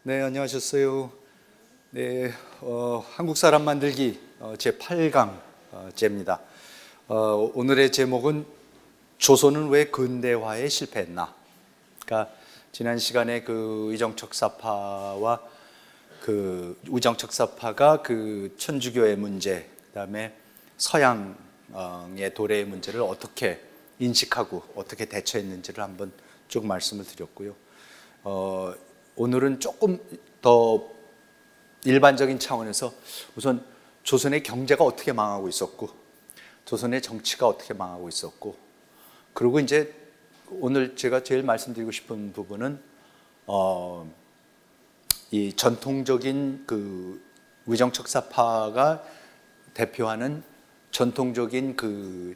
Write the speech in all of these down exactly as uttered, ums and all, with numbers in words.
네, 안녕하셨어요. 네, 어, 한국 사람 만들기 어, 제팔 강째입니다. 어, 오늘의 제목은 조선은 왜 근대화에 실패했나? 그러니까 지난 시간에 그 의정척 사파와 그 의정척 사파가 그 천주교의 문제, 그다음에 서양의 도래의 문제를 어떻게 인식하고 어떻게 대처했는지를 한번 쭉 말씀을 드렸고요. 어, 오늘은 조금 더 일반적인 차원에서 우선 조선의 경제가 어떻게 망하고 있었고, 조선의 정치가 어떻게 망하고 있었고, 그리고 이제 오늘 제가 제일 말씀드리고 싶은 부분은 어, 이 전통적인 그 의정척 사파가 대표하는 전통적인 그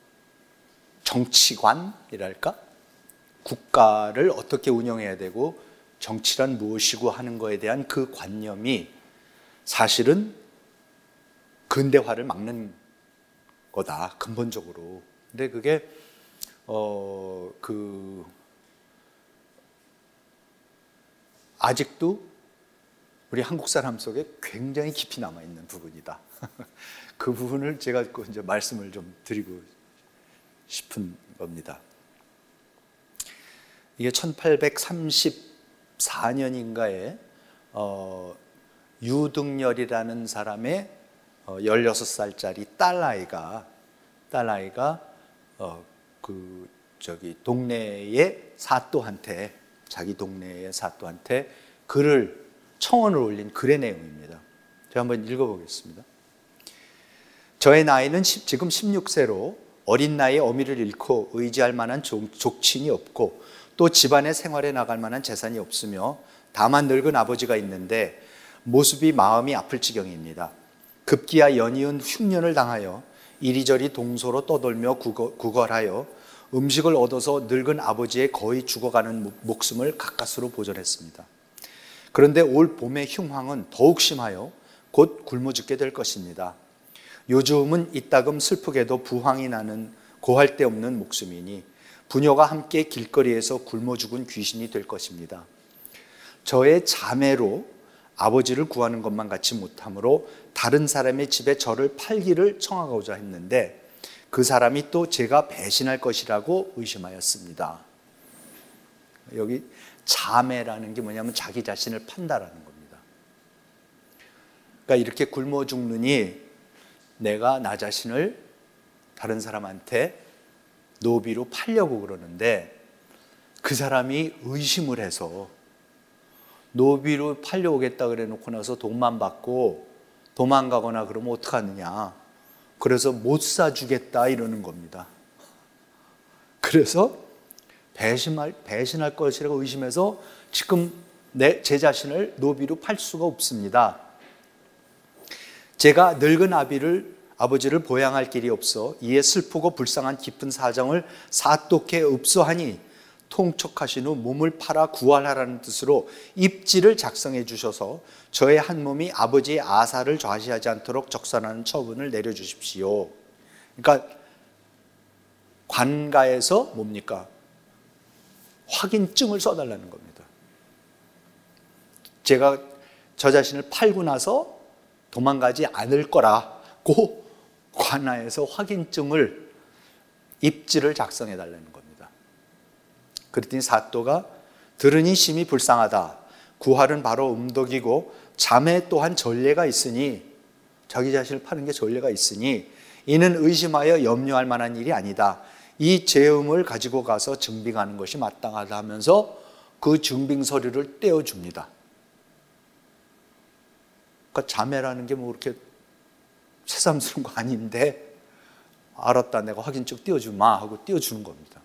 정치관이랄까? 국가를 어떻게 운영해야 되고 정치란 무엇이고 하는 거에 대한 그 관념이 사실은 근대화를 막는 거다, 근본적으로. 근데 그게 어, 그 아직도 우리 한국 사람 속에 굉장히 깊이 남아 있는 부분이다. 그 부분을 제가 이제 말씀을 좀 드리고 싶은 겁니다. 이게 천팔백삼십사 년인가에 어, 유등열이라는 사람의 어, 열여섯 살짜리 딸아이가 딸아이가 어, 그 저기 동네의 사또한테 자기 동네의 사또한테 글을 청원을 올린 글의 내용입니다. 제가 한번 읽어보겠습니다. 저의 나이는 지금 십육 세로 어린 나이에 어미를 잃고 의지할 만한 족친이 없고 또 집안의 생활에 나갈 만한 재산이 없으며 다만 늙은 아버지가 있는데 모습이 마음이 아플 지경입니다. 급기야 연이은 흉년을 당하여 이리저리 동소로 떠돌며 구걸하여 음식을 얻어서 늙은 아버지의 거의 죽어가는 목숨을 가까스로 보존했습니다. 그런데 올 봄의 흉황은 더욱 심하여 곧 굶어 죽게 될 것입니다. 요즘은 이따금 슬프게도 부황이 나는 고할 데 없는 목숨이니 부녀가 함께 길거리에서 굶어 죽은 귀신이 될 것입니다. 저의 자매로 아버지를 구하는 것만 같이 못하므로 다른 사람의 집에 저를 팔기를 청하고자 했는데 그 사람이 또 제가 배신할 것이라고 의심하였습니다. 여기 자매라는 게 뭐냐면 자기 자신을 판다라는 겁니다. 그러니까 이렇게 굶어 죽느니 내가 나 자신을 다른 사람한테 노비로 팔려고 그러는데 그 사람이 의심을 해서 노비로 팔려오겠다 그래 놓고 나서 돈만 받고 도망가거나 그러면 어떡하느냐, 그래서 못 사주겠다 이러는 겁니다. 그래서 배신할, 배신할 것이라고 의심해서 지금 내, 제 자신을 노비로 팔 수가 없습니다. 제가 늙은 아비를 아버지를 보양할 길이 없어 이에 슬프고 불쌍한 깊은 사정을 사또께 읍소하니 통촉하신 후 몸을 팔아 구할하라는 뜻으로 입지를 작성해 주셔서 저의 한 몸이 아버지의 아사를 좌시하지 않도록 적선하는 처분을 내려주십시오. 그러니까 관가에서 뭡니까? 확인증을 써달라는 겁니다. 제가 저 자신을 팔고 나서 도망가지 않을 거라고 관아에서 확인증을 입지를 작성해 달라는 겁니다. 그랬더니 사또가 들으니 심히 불쌍하다. 구할은 바로 음덕이고 자매 또한 전례가 있으니, 자기 자신을 파는 게 전례가 있으니 이는 의심하여 염려할 만한 일이 아니다. 이 재음을 가지고 가서 증빙하는 것이 마땅하다 하면서 그 증빙 서류를 떼어줍니다. 그러니까 자매라는 게 뭐 그렇게 새삼스러운 거 아닌데 알았다, 내가 확인증 띄워주마 하고 띄워주는 겁니다.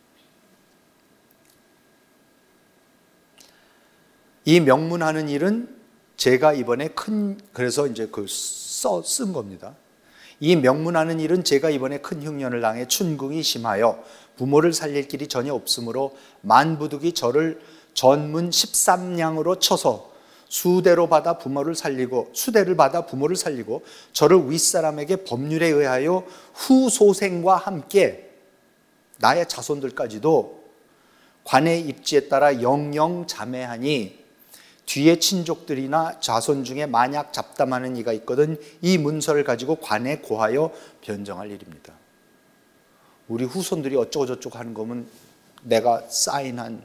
이 명문하는 일은 제가 이번에 큰, 그래서 이제 그 써 쓴 겁니다. 이 명문하는 일은 제가 이번에 큰 흉년을 당해 춘궁이 심하여 부모를 살릴 길이 전혀 없으므로 만부득이 저를 전문 십삼 냥으로 쳐서 수대로 받아 부모를 살리고 수대를 받아 부모를 살리고 저를 윗사람에게 법률에 의하여 후소생과 함께 나의 자손들까지도 관의 입지에 따라 영영 자매하니 뒤에 친족들이나 자손 중에 만약 잡담하는 이가 있거든 이 문서를 가지고 관에 고하여 변정할 일입니다. 우리 후손들이 어쩌고 저쩌고 하는 거면 내가 사인한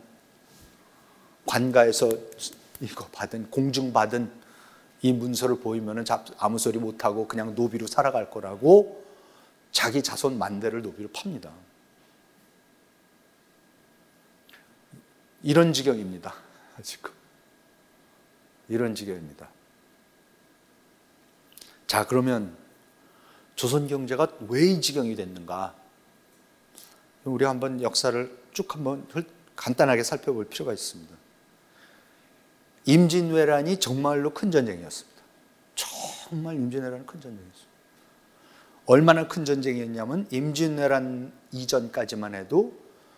관가에서 이거 받은 공증받은 이 문서를 보이면 아무 소리 못하고 그냥 노비로 살아갈 거라고 자기 자손 만대를 노비로 팝니다. 이런 지경입니다. 지금 이런 지경입니다. 자, 그러면 조선 경제가 왜 이 지경이 됐는가? 우리 한번 역사를 쭉 한번 간단하게 살펴볼 필요가 있습니다. 임진왜란이 정말로 큰 전쟁이었습니다. 정말 임진왜란은 큰 전쟁이었습니다. 얼마나 큰 전쟁이었냐면 임진왜란 이전까지만 해도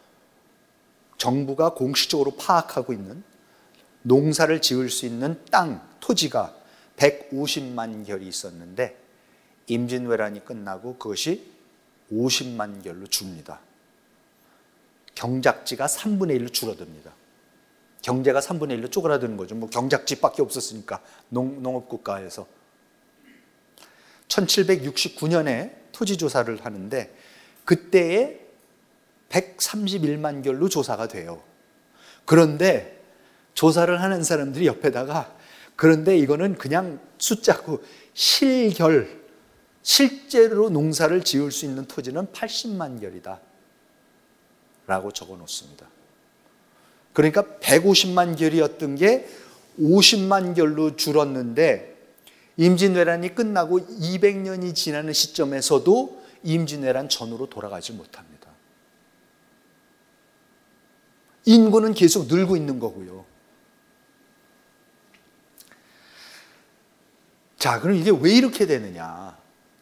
정부가 공식적으로 파악하고 있는 농사를 지을 수 있는 땅, 토지가 백오십만 결이 있었는데 임진왜란이 끝나고 그것이 오십만 결로 줍니다. 경작지가 삼분의 일로 줄어듭니다. 경제가 삼분의 일로 쪼그라드는 거죠. 뭐 경작지밖에 없었으니까 농, 농업국가에서. 천칠백육십구 년에 토지조사를 하는데 그때에 백삼십일만 결로 조사가 돼요. 그런데 조사를 하는 사람들이 옆에다가 그런데 이거는 그냥 숫자고 실결, 실제로 농사를 지을 수 있는 토지는 팔십만 결이다 라고 적어 놓습니다. 그러니까 백오십만 결이었던 게 오십만 결로 줄었는데 임진왜란이 끝나고 이백 년이 지나는 시점에서도 임진왜란 전으로 돌아가지 못합니다. 인구는 계속 늘고 있는 거고요. 자, 그럼 이게 왜 이렇게 되느냐?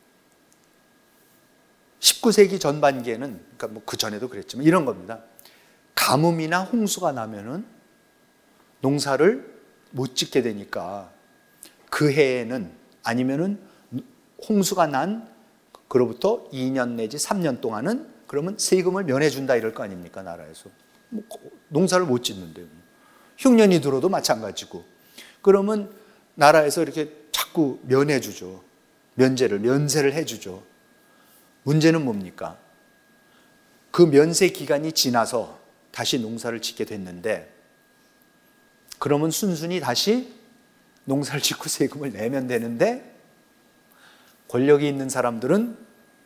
십구 세기 전반기에는, 그러니까 뭐 그 전에도 그랬지만 이런 겁니다. 가뭄이나 홍수가 나면은 농사를 못 짓게 되니까 그 해에는 아니면은 홍수가 난 그로부터 이 년 내지 삼 년 동안은 그러면 세금을 면해준다 이럴 거 아닙니까, 나라에서. 뭐 농사를 못 짓는데요. 흉년이 들어도 마찬가지고. 그러면 나라에서 이렇게 자꾸 면해주죠. 면제를, 면세를 해주죠. 문제는 뭡니까? 그 면세 기간이 지나서 다시 농사를 짓게 됐는데 그러면 순순히 다시 농사를 짓고 세금을 내면 되는데 권력이 있는 사람들은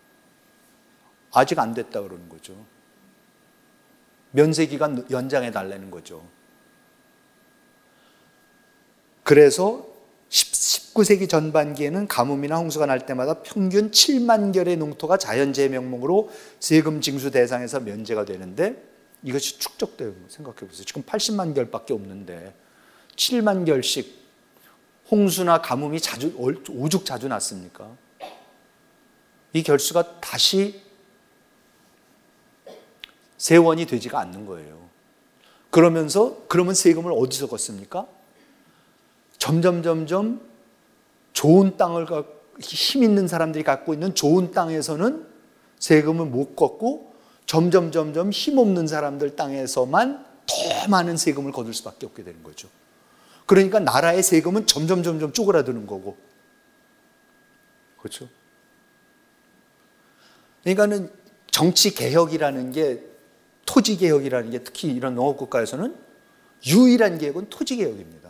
아직 안 됐다 그러는 거죠. 면세 기간 연장해 달라는 거죠. 그래서 십구 세기 전반기에는 가뭄이나 홍수가 날 때마다 평균 칠만 결의 농토가 자연재해 명목으로 세금 징수 대상에서 면제가 되는데 이것이 축적돼요. 생각해 보세요. 지금 팔십만 결밖에 없는데 칠만 결씩 홍수나 가뭄이 자주 오죽 자주 났습니까? 이 결수가 다시 세원이 되지가 않는 거예요. 그러면서 그러면 세금을 어디서 걷습니까? 점점 점점 좋은 땅을 힘 있는 사람들이 갖고 있는 좋은 땅에서는 세금을 못 걷고 점점 점점 힘 없는 사람들 땅에서만 더 많은 세금을 거둘 수밖에 없게 되는 거죠. 그러니까 나라의 세금은 점점 점점 쪼그라드는 거고. 그렇죠? 그러니까는 정치 개혁이라는 게 토지 개혁이라는 게 특히 이런 농업 국가에서는 유일한 개혁은 토지 개혁입니다.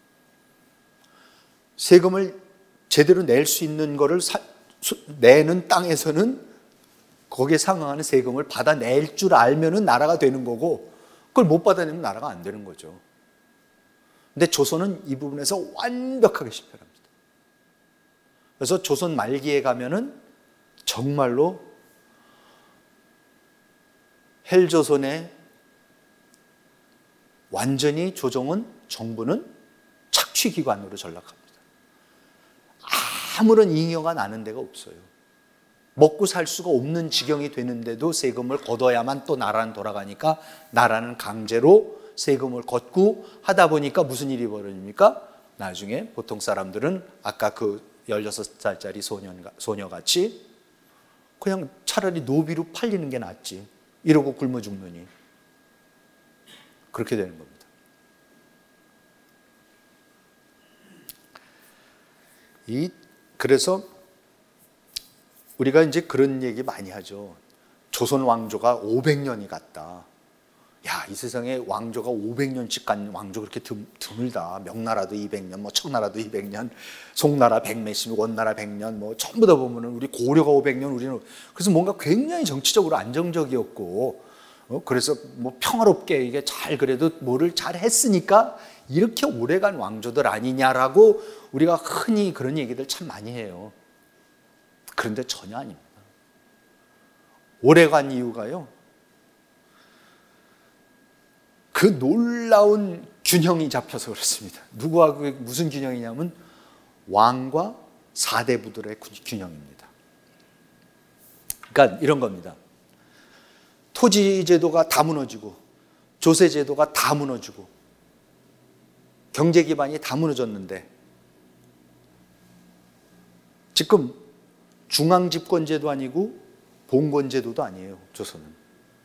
세금을 제대로 낼 수 있는 거를 사, 내는 땅에서는 거기에 상응하는 세금을 받아낼 줄 알면은 나라가 되는 거고 그걸 못 받아내면 나라가 안 되는 거죠. 근데 조선은 이 부분에서 완벽하게 실패를 합니다. 그래서 조선 말기에 가면은 정말로 헬조선의 완전히 조정은 정부는 착취기관으로 전락합니다. 아무런 잉여가 나는 데가 없어요. 먹고 살 수가 없는 지경이 되는데도 세금을 걷어야만 또 나라는 돌아가니까 나라는 강제로 세금을 걷고 하다 보니까 무슨 일이 벌어집니까? 나중에 보통 사람들은 아까 그 열여섯 살짜리 소년, 소녀같이 그냥 차라리 노비로 팔리는 게 낫지. 이러고 굶어 죽느니. 그렇게 되는 겁니다. 이 그래서 우리가 이제 그런 얘기 많이 하죠. 조선 왕조가 오백 년이 갔다. 야, 이 세상에 왕조가 오백 년씩 간 왕조 그렇게 드, 드물다. 명나라도 이백 년, 뭐 청나라도 이백 년, 송나라 백 몇십, 원나라 백 년, 뭐 전부 다 보면은 우리 고려가 오백 년, 우리는 그래서 뭔가 굉장히 정치적으로 안정적이었고, 어, 그래서 뭐 평화롭게 이게 잘 그래도 뭐를 잘 했으니까 이렇게 오래간 왕조들 아니냐라고 우리가 흔히 그런 얘기들 참 많이 해요. 그런데 전혀 아닙니다. 오래간 이유가요, 그 놀라운 균형이 잡혀서 그렇습니다. 누구와 무슨 균형이냐면 왕과 사대부들의 균형입니다. 그러니까 이런 겁니다. 토지제도가 다 무너지고 조세제도가 다 무너지고 경제 기반이 다 무너졌는데 지금 중앙집권제도 아니고 봉건제도도 아니에요, 조선은.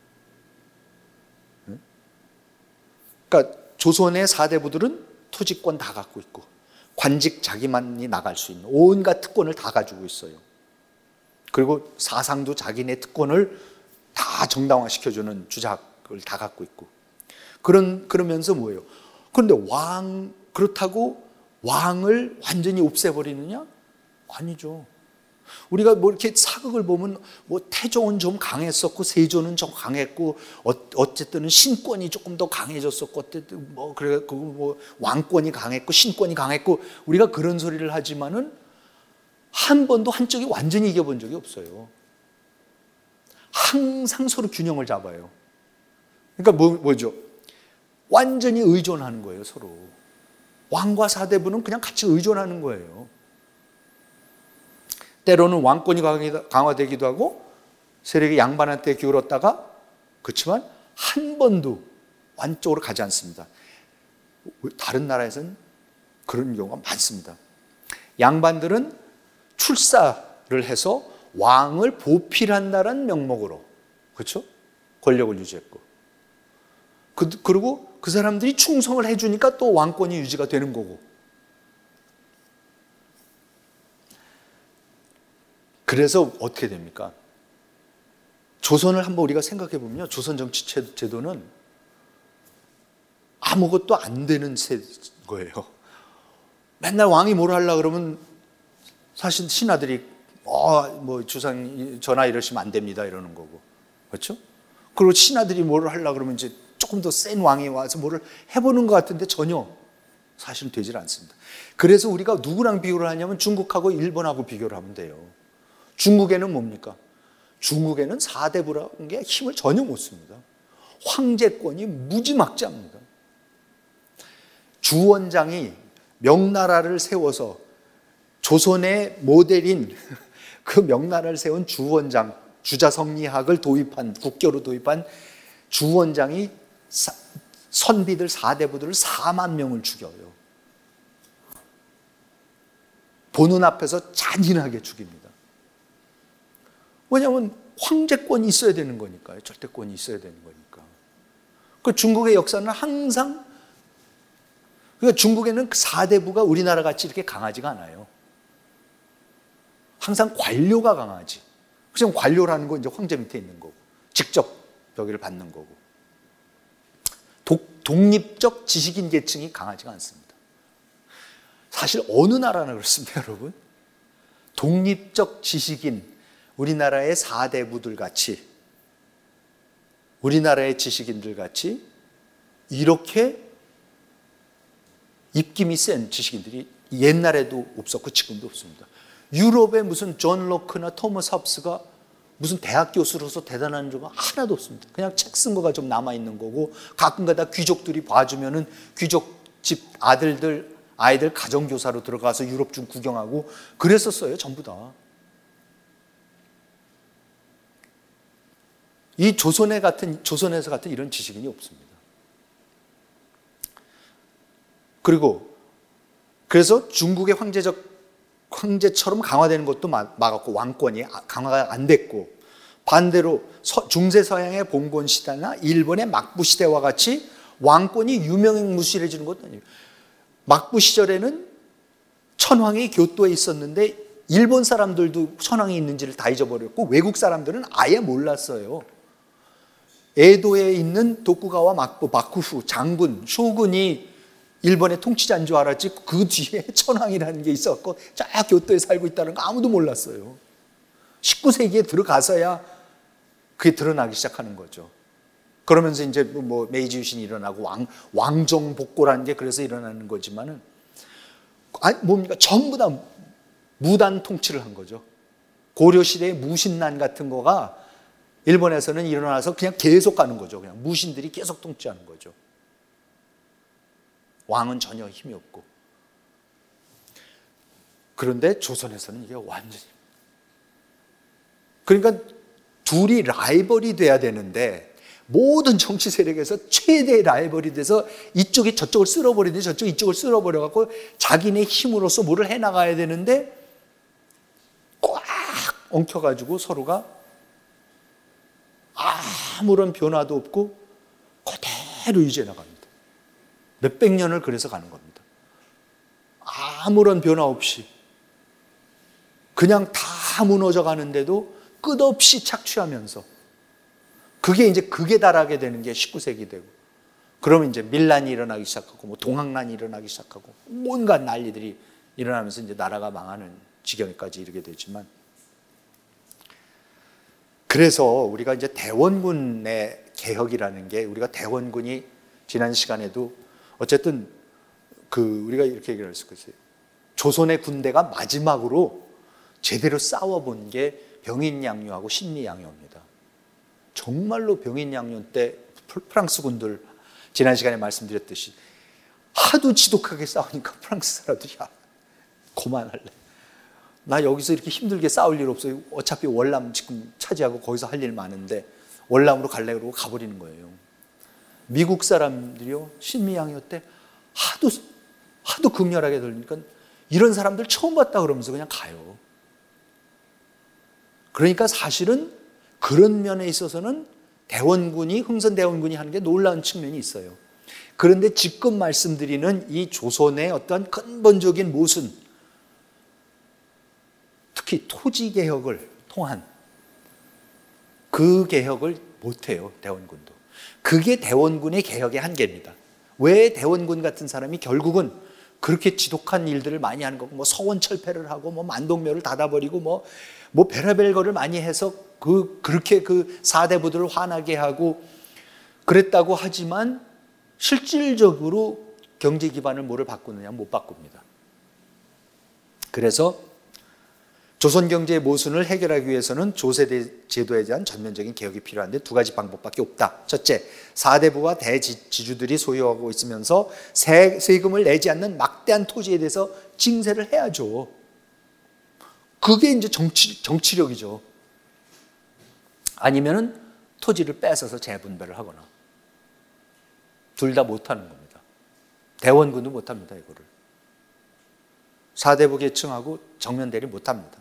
그러니까 조선의 사대부들은 토지권 다 갖고 있고 관직 자기만이 나갈 수 있는 온갖 특권을 다 가지고 있어요. 그리고 사상도 자기네 특권을 다 정당화시켜주는 주작을 다 갖고 있고 그런 그러면서 뭐예요? 그런데 왕 그렇다고 왕을 완전히 없애버리느냐? 아니죠. 우리가 뭐 이렇게 사극을 보면 뭐 태종은 좀 강했었고 세조는 좀 강했고 어쨌든 신권이 조금 더 강해졌었고 어쨌든 뭐 그래 뭐 왕권이 강했고 신권이 강했고 우리가 그런 소리를 하지만은 한 번도 한쪽이 완전히 이겨본 적이 없어요. 항상 서로 균형을 잡아요. 그러니까 뭐, 뭐죠? 완전히 의존하는 거예요, 서로. 왕과 사대부는 그냥 같이 의존하는 거예요. 때로는 왕권이 강화되기도 하고 세력이 양반한테 기울었다가 그렇지만 한 번도 완쪽으로 가지 않습니다. 다른 나라에서는 그런 경우가 많습니다. 양반들은 출사를 해서 왕을 보필한다는 명목으로 그렇죠? 권력을 유지했고 그, 그리고 그 사람들이 충성을 해주니까 또 왕권이 유지가 되는 거고 그래서 어떻게 됩니까? 조선을 한번 우리가 생각해 보면요. 조선 정치 제도는 아무것도 안 되는 거예요. 맨날 왕이 뭘 하려고 그러면 사실 신하들이 어, 뭐 주상 전하 이러시면 안 됩니다 이러는 거고. 그렇죠? 그리고 신하들이 뭘 하려고 그러면 이제 조금 더 센 왕이 와서 뭐를 해보는 것 같은데 전혀 사실은 되질 않습니다. 그래서 우리가 누구랑 비교를 하냐면 중국하고 일본하고 비교를 하면 돼요. 중국에는 뭡니까? 중국에는 사대부라는 게 힘을 전혀 못 씁니다. 황제권이 무지막지합니다. 주원장이 명나라를 세워서 조선의 모델인 그 명나라를 세운 주원장, 주자성리학을 도입한, 국교로 도입한 주원장이 사, 선비들 사대부들을 사만 명을 죽여요. 보는 앞에서 잔인하게 죽입니다. 왜냐하면 황제권이 있어야 되는 거니까요. 절대권이 있어야 되는 거니까. 그 중국의 역사는 항상 그러니까 중국에는 사대부가 우리나라 같이 이렇게 강하지가 않아요. 항상 관료가 강하지. 그래서 관료라는 건 이제 황제 밑에 있는 거고 직접 여기를 받는 거고 독, 독립적 지식인 계층이 강하지가 않습니다. 사실 어느 나라나 그렇습니다, 여러분. 독립적 지식인 우리나라의 사대부들 같이 우리나라의 지식인들 같이 이렇게 입김이 센 지식인들이 옛날에도 없었고 지금도 없습니다. 유럽에 무슨 존 로크나 토머스 홉스가 무슨 대학 교수로서 대단한 적은 하나도 없습니다. 그냥 책 쓴 거가 좀 남아있는 거고 가끔가다 귀족들이 봐주면은 귀족집 아들들 아이들 가정교사로 들어가서 유럽 좀 구경하고 그랬었어요. 전부 다. 이 조선에 같은, 조선에서 같은 이런 지식인이 없습니다. 그리고, 그래서 중국의 황제적, 황제처럼 강화되는 것도 막았고, 왕권이 강화가 안 됐고, 반대로 서, 중세 서양의 봉건 시대나 일본의 막부 시대와 같이 왕권이 유명무실해지는 것도 아니에요. 막부 시절에는 천황이 교토에 있었는데 일본 사람들도 천황이 있는지를 다 잊어버렸고 외국 사람들은 아예 몰랐어요. 에도에 있는 도쿠가와 마쿠, 마쿠후 장군, 쇼군이 일본의 통치자인 줄 알았지 그 뒤에 천황이라는 게 있었고 쫙 교토에 살고 있다는 거 아무도 몰랐어요. 십구 세기에 들어가서야 그게 드러나기 시작하는 거죠. 그러면서 이제 뭐 메이지 유신이 일어나고 왕, 왕정복고라는 게 그래서 일어나는 거지만은 아니 뭡니까? 전부 다 무단 통치를 한 거죠. 고려시대의 무신난 같은 거가 일본에서는 일어나서 그냥 계속 가는 거죠. 그냥 무신들이 계속 통치하는 거죠. 왕은 전혀 힘이 없고. 그런데 조선에서는 이게 완전히. 그러니까 둘이 라이벌이 돼야 되는데 모든 정치 세력에서 최대의 라이벌이 돼서 이쪽이 저쪽을 쓸어버리는데 저쪽이 이쪽을 쓸어버려갖고 자기네 힘으로써 뭐를 해나가야 되는데 꽉 엉켜가지고 서로가 아무런 변화도 없고 그대로 유지해 나갑니다. 몇백 년을 그래서 가는 겁니다. 아무런 변화 없이 그냥 다 무너져 가는데도 끝없이 착취하면서 그게 이제 극에 달하게 되는 게 십구 세기 되고 그러면 이제 밀란이 일어나기 시작하고 뭐 동학난이 일어나기 시작하고 온갖 난리들이 일어나면서 이제 나라가 망하는 지경까지 이르게 되지만 그래서 우리가 이제 대원군의 개혁이라는 게 우리가 대원군이 지난 시간에도 어쨌든 그 우리가 이렇게 얘기를 했을 거예요. 조선의 군대가 마지막으로 제대로 싸워본 게 병인양요하고 신리양요입니다. 정말로 병인양요 때 프랑스 군들 지난 시간에 말씀드렸듯이 하도 지독하게 싸우니까 프랑스 사람들이 야 그만할래. 나 여기서 이렇게 힘들게 싸울 일 없어요. 어차피 월남 지금 차지하고 거기서 할 일 많은데 월남으로 갈래 그러고 가버리는 거예요. 미국 사람들이요 신미양요 때 하도 하도 극렬하게 들으니까 이런 사람들 처음 봤다 그러면서 그냥 가요. 그러니까 사실은 그런 면에 있어서는 대원군이 흥선대원군이 하는 게 놀라운 측면이 있어요. 그런데 지금 말씀드리는 이 조선의 어떤 근본적인 모순, 특히 토지개혁을 통한 그 개혁을 못해요. 대원군도. 그게 대원군의 개혁의 한계입니다. 왜 대원군 같은 사람이 결국은 그렇게 지독한 일들을 많이 하는 거고 뭐 서원철폐를 하고 뭐 만동묘를 닫아버리고 뭐, 뭐 별의별 거를 많이 해서 그 그렇게 그 사대부들을 화나게 하고 그랬다고 하지만 실질적으로 경제 기반을 뭐를 바꾸느냐 못 바꿉니다. 그래서 조선 경제의 모순을 해결하기 위해서는 조세대 제도에 대한 전면적인 개혁이 필요한데 두 가지 방법밖에 없다. 첫째, 사대부와 대지주들이 소유하고 있으면서 세, 세금을 내지 않는 막대한 토지에 대해서 징세를 해야죠. 그게 이제 정치, 정치력이죠. 아니면은 토지를 뺏어서 재분배를 하거나. 둘 다 못하는 겁니다. 대원군도 못합니다, 이거를. 사대부 계층하고 정면 대리 못합니다.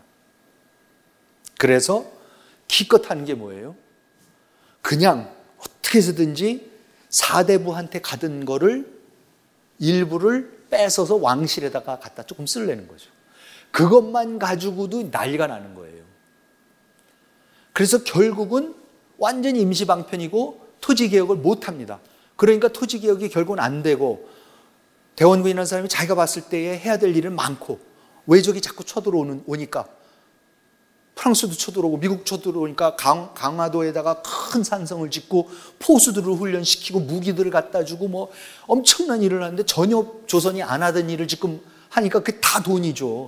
그래서 기껏 하는 게 뭐예요? 그냥 어떻게 해서든지 사대부한테 가던 거를 일부를 뺏어서 왕실에다가 갖다 조금 쓰려는 거죠. 그것만 가지고도 난리가 나는 거예요. 그래서 결국은 완전히 임시방편이고 토지개혁을 못합니다. 그러니까 토지개혁이 결국은 안 되고 대원군이라는 사람이 자기가 봤을 때에 해야 될 일은 많고 외적이 자꾸 쳐들어오니까 프랑스도 쳐들어오고 미국 쳐들어오니까 강, 강화도에다가 큰 산성을 짓고 포수들을 훈련시키고 무기들을 갖다 주고 뭐 엄청난 일을 하는데 전혀 조선이 안 하던 일을 지금 하니까 그게 다 돈이죠.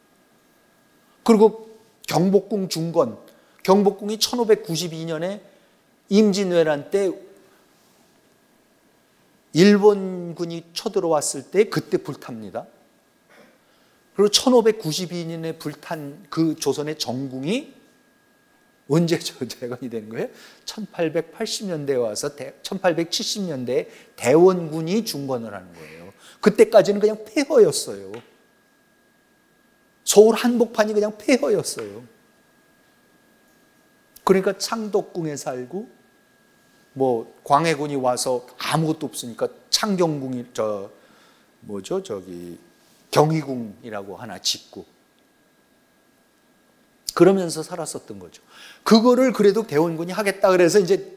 그리고 경복궁 중건, 경복궁이 천오백구십이 년에 임진왜란 때 일본군이 쳐들어왔을 때 그때 불탑니다. 그리고 천오백구십이 년에 불탄 그 조선의 정궁이 언제 재건이 된 거예요? 천팔백팔십 년대에 와서 천팔백칠십 년대에 대원군이 중건을 하는 거예요. 그때까지는 그냥 폐허였어요. 서울 한복판이 그냥 폐허였어요. 그러니까 창덕궁에 살고 뭐 광해군이 와서 아무것도 없으니까 창경궁이 저 뭐죠 저기 경희궁이라고 하나 짓고 그러면서 살았었던 거죠. 그거를 그래도 대원군이 하겠다 그래서 이제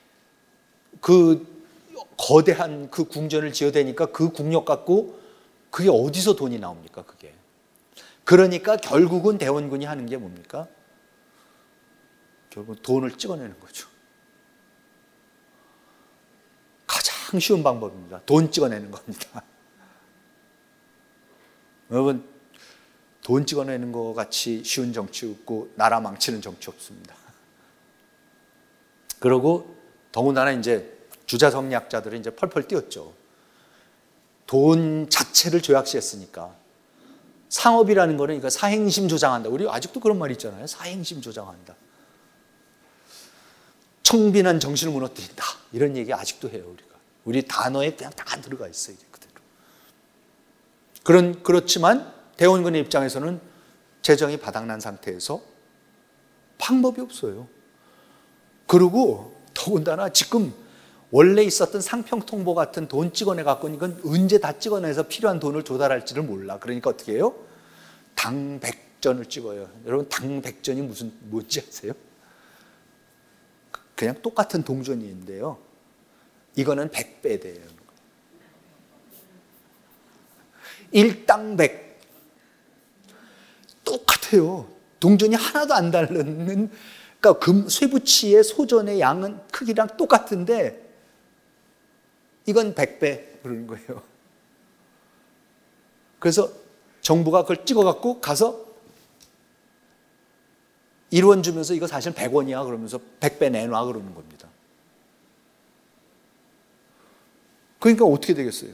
그 거대한 그 궁전을 지어대니까 그 궁력 갖고 그게 어디서 돈이 나옵니까, 그게. 그러니까 결국은 대원군이 하는 게 뭡니까? 결국 돈을 찍어내는 거죠. 가장 쉬운 방법입니다. 돈 찍어내는 겁니다. 여러분, 돈 찍어내는 거 같이 쉬운 정치 없고 나라 망치는 정치 없습니다. 그리고 더군다나 이제 주자성리학자들은 이제 펄펄 뛰었죠. 돈 자체를 조약시했으니까. 상업이라는 거는 그러니까 사행심 조장한다. 우리 아직도 그런 말 있잖아요. 사행심 조장한다. 청빈한 정신을 무너뜨린다. 이런 얘기 아직도 해요, 우리가. 우리 단어에 그냥 다 들어가 있어요, 이제 그대로. 그런, 그렇지만 대원군의 입장에서는 재정이 바닥난 상태에서 방법이 없어요. 그리고 더군다나 지금 원래 있었던 상평통보 같은 돈 찍어내 갖고 이건 언제 다 찍어내서 필요한 돈을 조달할지를 몰라. 그러니까 어떻게 해요? 당백전을 찍어요. 여러분, 당백전이 무슨 뭔지 아세요? 그냥 똑같은 동전인데요. 이거는 백배 돼요. 일당백. 똑같아요. 동전이 하나도 안 다르는, 그러니까 금, 쇠붙이의 소전의 양은 크기랑 똑같은데 이건 백배 그러는 거예요. 그래서 정부가 그걸 찍어갖고 가서 일 원 주면서 이거 사실 백 원이야 그러면서 백배 내놔 그러는 겁니다. 그러니까 어떻게 되겠어요?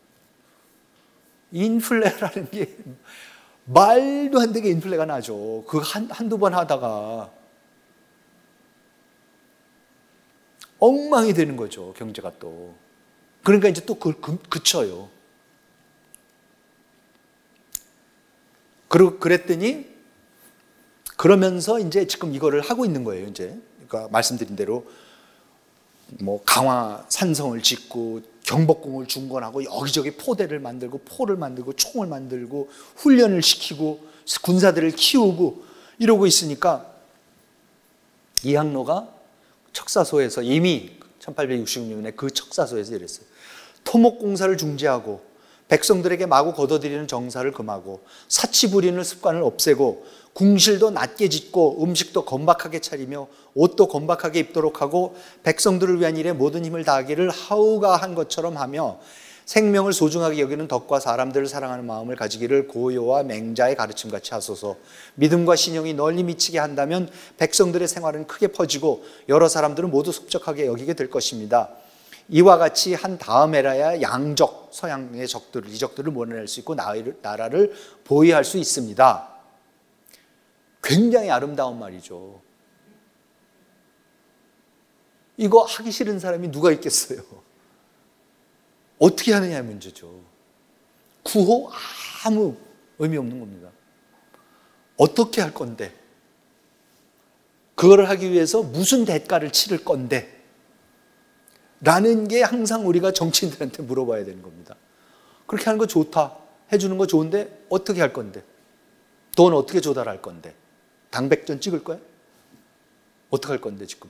인플레라는 게 말도 안 되게 인플레가 나죠. 그 한, 한두 번 하다가 엉망이 되는 거죠, 경제가 또. 그러니까 이제 또 그걸 그쳐요. 그리고 그랬더니 그러면서 이제 지금 이거를 하고 있는 거예요, 이제. 그러니까 말씀드린 대로 뭐 강화 산성을 짓고 경복궁을 중건하고 여기저기 포대를 만들고 포를 만들고 총을 만들고 훈련을 시키고 군사들을 키우고 이러고 있으니까 이항로가 척사소에서 이미 천팔백육십육 년에 그 척사소에서 이랬어요. 토목공사를 중지하고 백성들에게 마구 거둬들이는 정사를 금하고 사치 부리는 습관을 없애고 궁실도 낮게 짓고 음식도 건박하게 차리며 옷도 건박하게 입도록 하고 백성들을 위한 일에 모든 힘을 다하기를 하우가 한 것처럼 하며 생명을 소중하게 여기는 덕과 사람들을 사랑하는 마음을 가지기를 고요와 맹자의 가르침같이 하소서. 믿음과 신용이 널리 미치게 한다면 백성들의 생활은 크게 퍼지고 여러 사람들은 모두 속적하게 여기게 될 것입니다. 이와 같이 한 다음에라야 양적, 서양의 적들을, 이적들을 몰아낼 수 있고 나라를 보위할 수 있습니다. 굉장히 아름다운 말이죠. 이거 하기 싫은 사람이 누가 있겠어요? 어떻게 하느냐의 문제죠. 구호 아무 의미 없는 겁니다. 어떻게 할 건데? 그거를 하기 위해서 무슨 대가를 치를 건데? 라는 게 항상 우리가 정치인들한테 물어봐야 되는 겁니다. 그렇게 하는 거 좋다. 해주는 거 좋은데 어떻게 할 건데? 돈 어떻게 조달할 건데? 당백전 찍을 거야? 어떻게 할 건데 지금?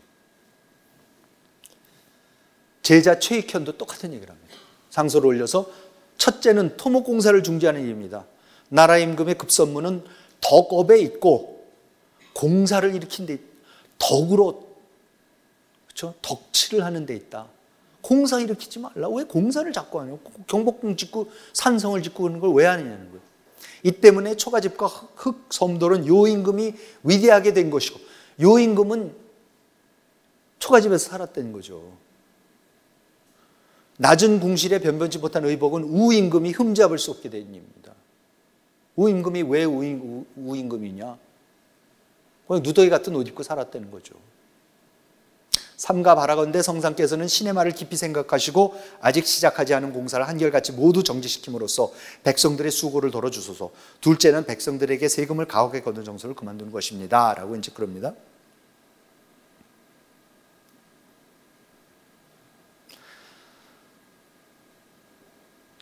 제자 최익현도 똑같은 얘기를 합니다. 상소를 올려서 첫째는 토목공사를 중지하는 일입니다. 나라 임금의 급선무는 덕업에 있고 공사를 일으킨 데 덕으로, 그렇죠? 덕치를 하는 데 있다. 공사 일으키지 말라. 왜 공사를 자꾸 하냐? 경복궁 짓고 산성을 짓고 그런 걸 왜 하느냐는 거예요. 이 때문에 초가집과 흑섬돌은 요임금이 위대하게 된 것이고 요임금은 초가집에서 살았다는 거죠. 낮은 궁실에 변변치 못한 의복은 우임금이 흠잡을 수 없게 된 일입니다. 우임금이 왜 우임, 우, 우임금이냐? 그냥 누더기 같은 옷 입고 살았다는 거죠. 삼가 바라건대 성상께서는 신의 말을 깊이 생각하시고 아직 시작하지 않은 공사를 한결같이 모두 정지시킴으로써 백성들의 수고를 덜어주소서. 둘째는 백성들에게 세금을 가혹하게 걷는 정서를 그만두는 것입니다. 라고 이제 그럽니다.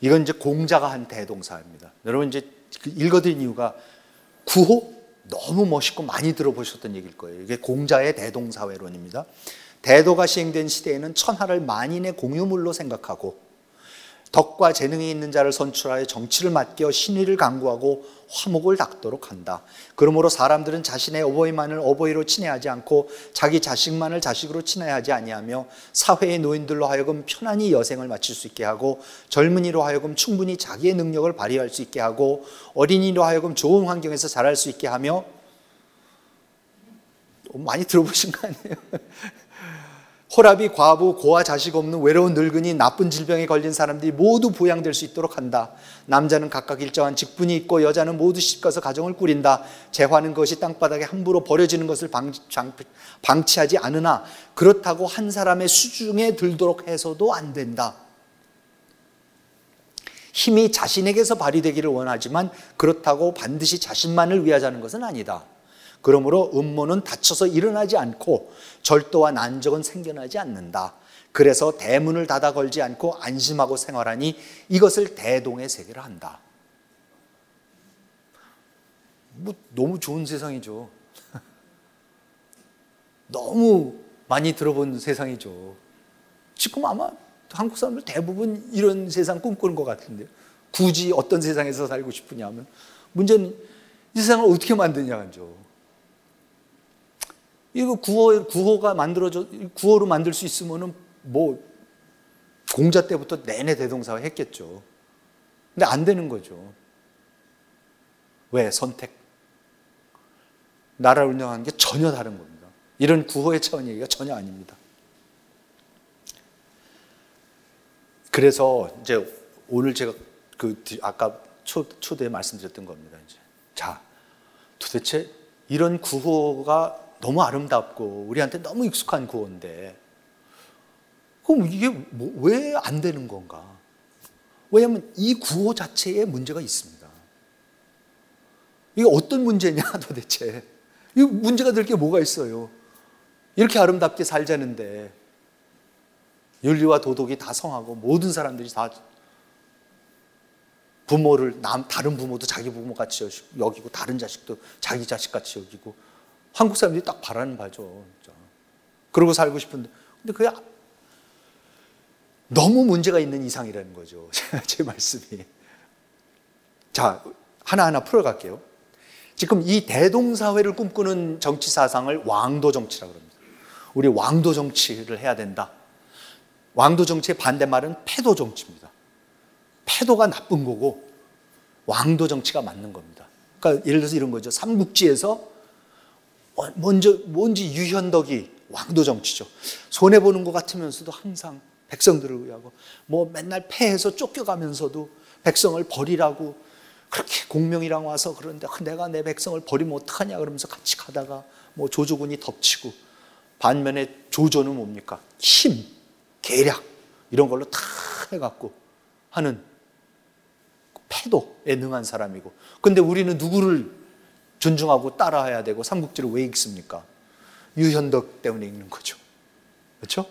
이건 이제 공자가 한 대동사입니다. 여러분 이제 읽어드린 이유가 구호 너무 멋있고 많이 들어보셨던 얘기일 거예요. 이게 공자의 대동사회론입니다. 대도가 시행된 시대에는 천하를 만인의 공유물로 생각하고 덕과 재능이 있는 자를 선출하여 정치를 맡겨 신의를 강구하고 화목을 닦도록 한다. 그러므로 사람들은 자신의 어버이만을 어버이로 친애하지 않고 자기 자식만을 자식으로 친애하지 아니하며 사회의 노인들로 하여금 편안히 여생을 마칠 수 있게 하고 젊은이로 하여금 충분히 자기의 능력을 발휘할 수 있게 하고 어린이로 하여금 좋은 환경에서 자랄 수 있게 하며, 많이 들어보신 거 아니에요? 호랍이 과부, 고아 자식 없는 외로운 늙은이, 나쁜 질병에 걸린 사람들이 모두 부양될 수 있도록 한다. 남자는 각각 일정한 직분이 있고 여자는 모두 시집가서 가정을 꾸린다. 재화는 것이 땅바닥에 함부로 버려지는 것을 방치하지 않으나 그렇다고 한 사람의 수중에 들도록 해서도 안 된다. 힘이 자신에게서 발휘되기를 원하지만 그렇다고 반드시 자신만을 위하자는 것은 아니다. 그러므로 음모는 닫혀서 일어나지 않고 절도와 난적은 생겨나지 않는다. 그래서 대문을 닫아 걸지 않고 안심하고 생활하니 이것을 대동의 세계라 한다. 뭐 너무 좋은 세상이죠. 너무 많이 들어본 세상이죠. 지금 아마 한국 사람들 대부분 이런 세상 꿈꾸는 것 같은데요. 굳이 어떤 세상에서 살고 싶으냐 하면 문제는 이 세상을 어떻게 만드냐죠. 이거 구호, 구호가 만들어져, 구호로 만들 수 있으면은 뭐, 공자 때부터 내내 대동사화 했겠죠. 근데 안 되는 거죠. 왜? 선택. 나라를 운영하는 게 전혀 다른 겁니다. 이런 구호의 차원 얘기가 전혀 아닙니다. 그래서 이제 오늘 제가 그, 아까 초, 초대에 말씀드렸던 겁니다. 이제. 자, 도대체 이런 구호가 너무 아름답고 우리한테 너무 익숙한 구호인데 그럼 이게 뭐, 왜 안 되는 건가? 왜냐하면 이 구호 자체에 문제가 있습니다. 이게 어떤 문제냐 도대체. 이 문제가 될 게 뭐가 있어요? 이렇게 아름답게 살자는데 윤리와 도덕이 다 성하고 모든 사람들이 다 부모를 남, 다른 부모도 자기 부모같이 여기고 다른 자식도 자기 자식같이 여기고 한국 사람들이 딱 바라는 바죠. 진짜. 그러고 살고 싶은데, 근데 그게 너무 문제가 있는 이상이라는 거죠. 제 말씀이. 자, 하나하나 풀어갈게요. 지금 이 대동사회를 꿈꾸는 정치 사상을 왕도 정치라고 합니다. 우리 왕도 정치를 해야 된다. 왕도 정치의 반대말은 패도 정치입니다. 패도가 나쁜 거고 왕도 정치가 맞는 겁니다. 그러니까 예를 들어서 이런 거죠. 삼국지에서 먼저 뭔지 유현덕이 왕도 정치죠. 손해 보는 것 같으면서도 항상 백성들을 위하고 뭐 맨날 패해서 쫓겨가면서도 백성을 버리라고 그렇게 공명이랑 와서 그런데 내가 내 백성을 버리면 어떡하냐 그러면서 같이 가다가 뭐 조조군이 덮치고 반면에 조조는 뭡니까? 힘, 계략 이런 걸로 다 해갖고 하는 패도에 능한 사람이고 근데 우리는 누구를 존중하고 따라해야 되고 삼국지를 왜 읽습니까? 유현덕 때문에 읽는 거죠. 그렇죠?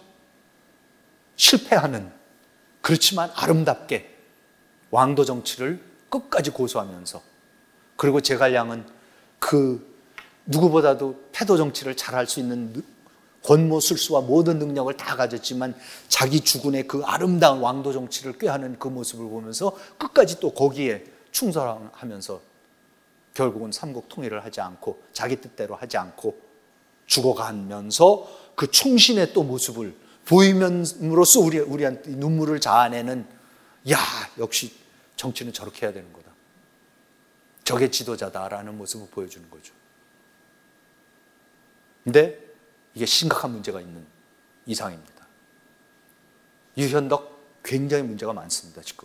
실패하는 그렇지만 아름답게 왕도 정치를 끝까지 고수하면서 그리고 제갈량은 그 누구보다도 패도 정치를 잘할 수 있는 권모술수와 모든 능력을 다 가졌지만 자기 주군의 그 아름다운 왕도 정치를 꾀하는 그 모습을 보면서 끝까지 또 거기에 충성하면서 결국은 삼국 통일을 하지 않고 자기 뜻대로 하지 않고 죽어가면서 그 충신의 또 모습을 보임으로써 우리, 우리한테 눈물을 자아내는 야 역시 정치는 저렇게 해야 되는 거다. 저게 지도자다라는 모습을 보여주는 거죠. 근데 이게 심각한 문제가 있는 이상입니다. 유현덕 굉장히 문제가 많습니다. 지금.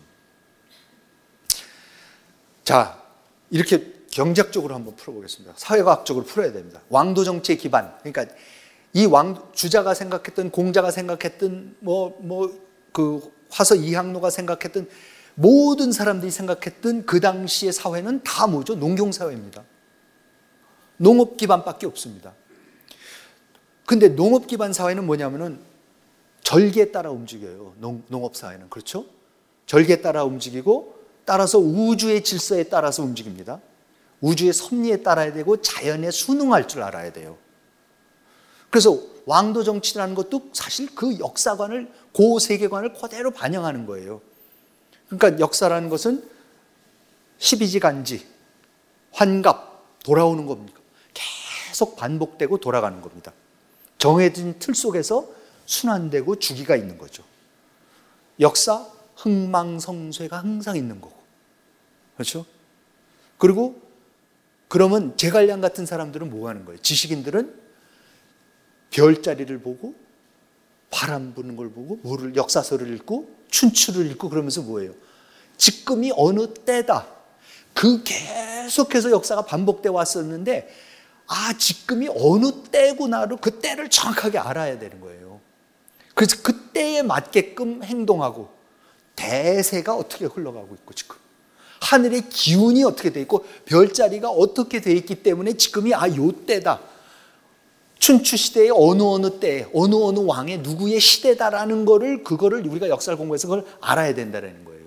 자, 이렇게 경제학적으로 한번 풀어보겠습니다. 사회과학적으로 풀어야 됩니다. 왕도 정치의 기반. 그러니까 이 왕 주자가 생각했던 공자가 생각했던 뭐 뭐 그 화서 이항로가 생각했던 모든 사람들이 생각했던 그 당시의 사회는 다 뭐죠? 농경 사회입니다. 농업 기반밖에 없습니다. 근데 농업 기반 사회는 뭐냐면은 절기에 따라 움직여요. 농, 농업 사회는. 그렇죠? 절기에 따라 움직이고 따라서 우주의 질서에 따라서 움직입니다. 우주의 섭리에 따라야 되고 자연에 순응할 줄 알아야 돼요. 그래서 왕도 정치라는 것도 사실 그 역사관을, 그 세계관을 그대로 반영하는 거예요. 그러니까 역사라는 것은 십이지간지, 환갑, 돌아오는 겁니다. 계속 반복되고 돌아가는 겁니다. 정해진 틀 속에서 순환되고 주기가 있는 거죠. 역사, 흥망성쇠가 항상 있는 거고. 그렇죠? 그리고 그러면 제갈량 같은 사람들은 뭐 하는 거예요? 지식인들은 별자리를 보고 바람 부는 걸 보고 물을, 역사서를 읽고 춘추를 읽고 그러면서 뭐예요? 지금이 어느 때다. 그 계속해서 역사가 반복돼 왔었는데 아, 지금이 어느 때구나를 그 때를 정확하게 알아야 되는 거예요. 그래서 그 때에 맞게끔 행동하고 대세가 어떻게 흘러가고 있고 지금 하늘의 기운이 어떻게 돼 있고 별자리가 어떻게 돼 있기 때문에 지금이 아, 요 때다. 춘추 시대의 어느 어느 때 어느 어느 왕의 누구의 시대다라는 거를 그거를 우리가 역사를 공부해서 그걸 알아야 된다는 거예요.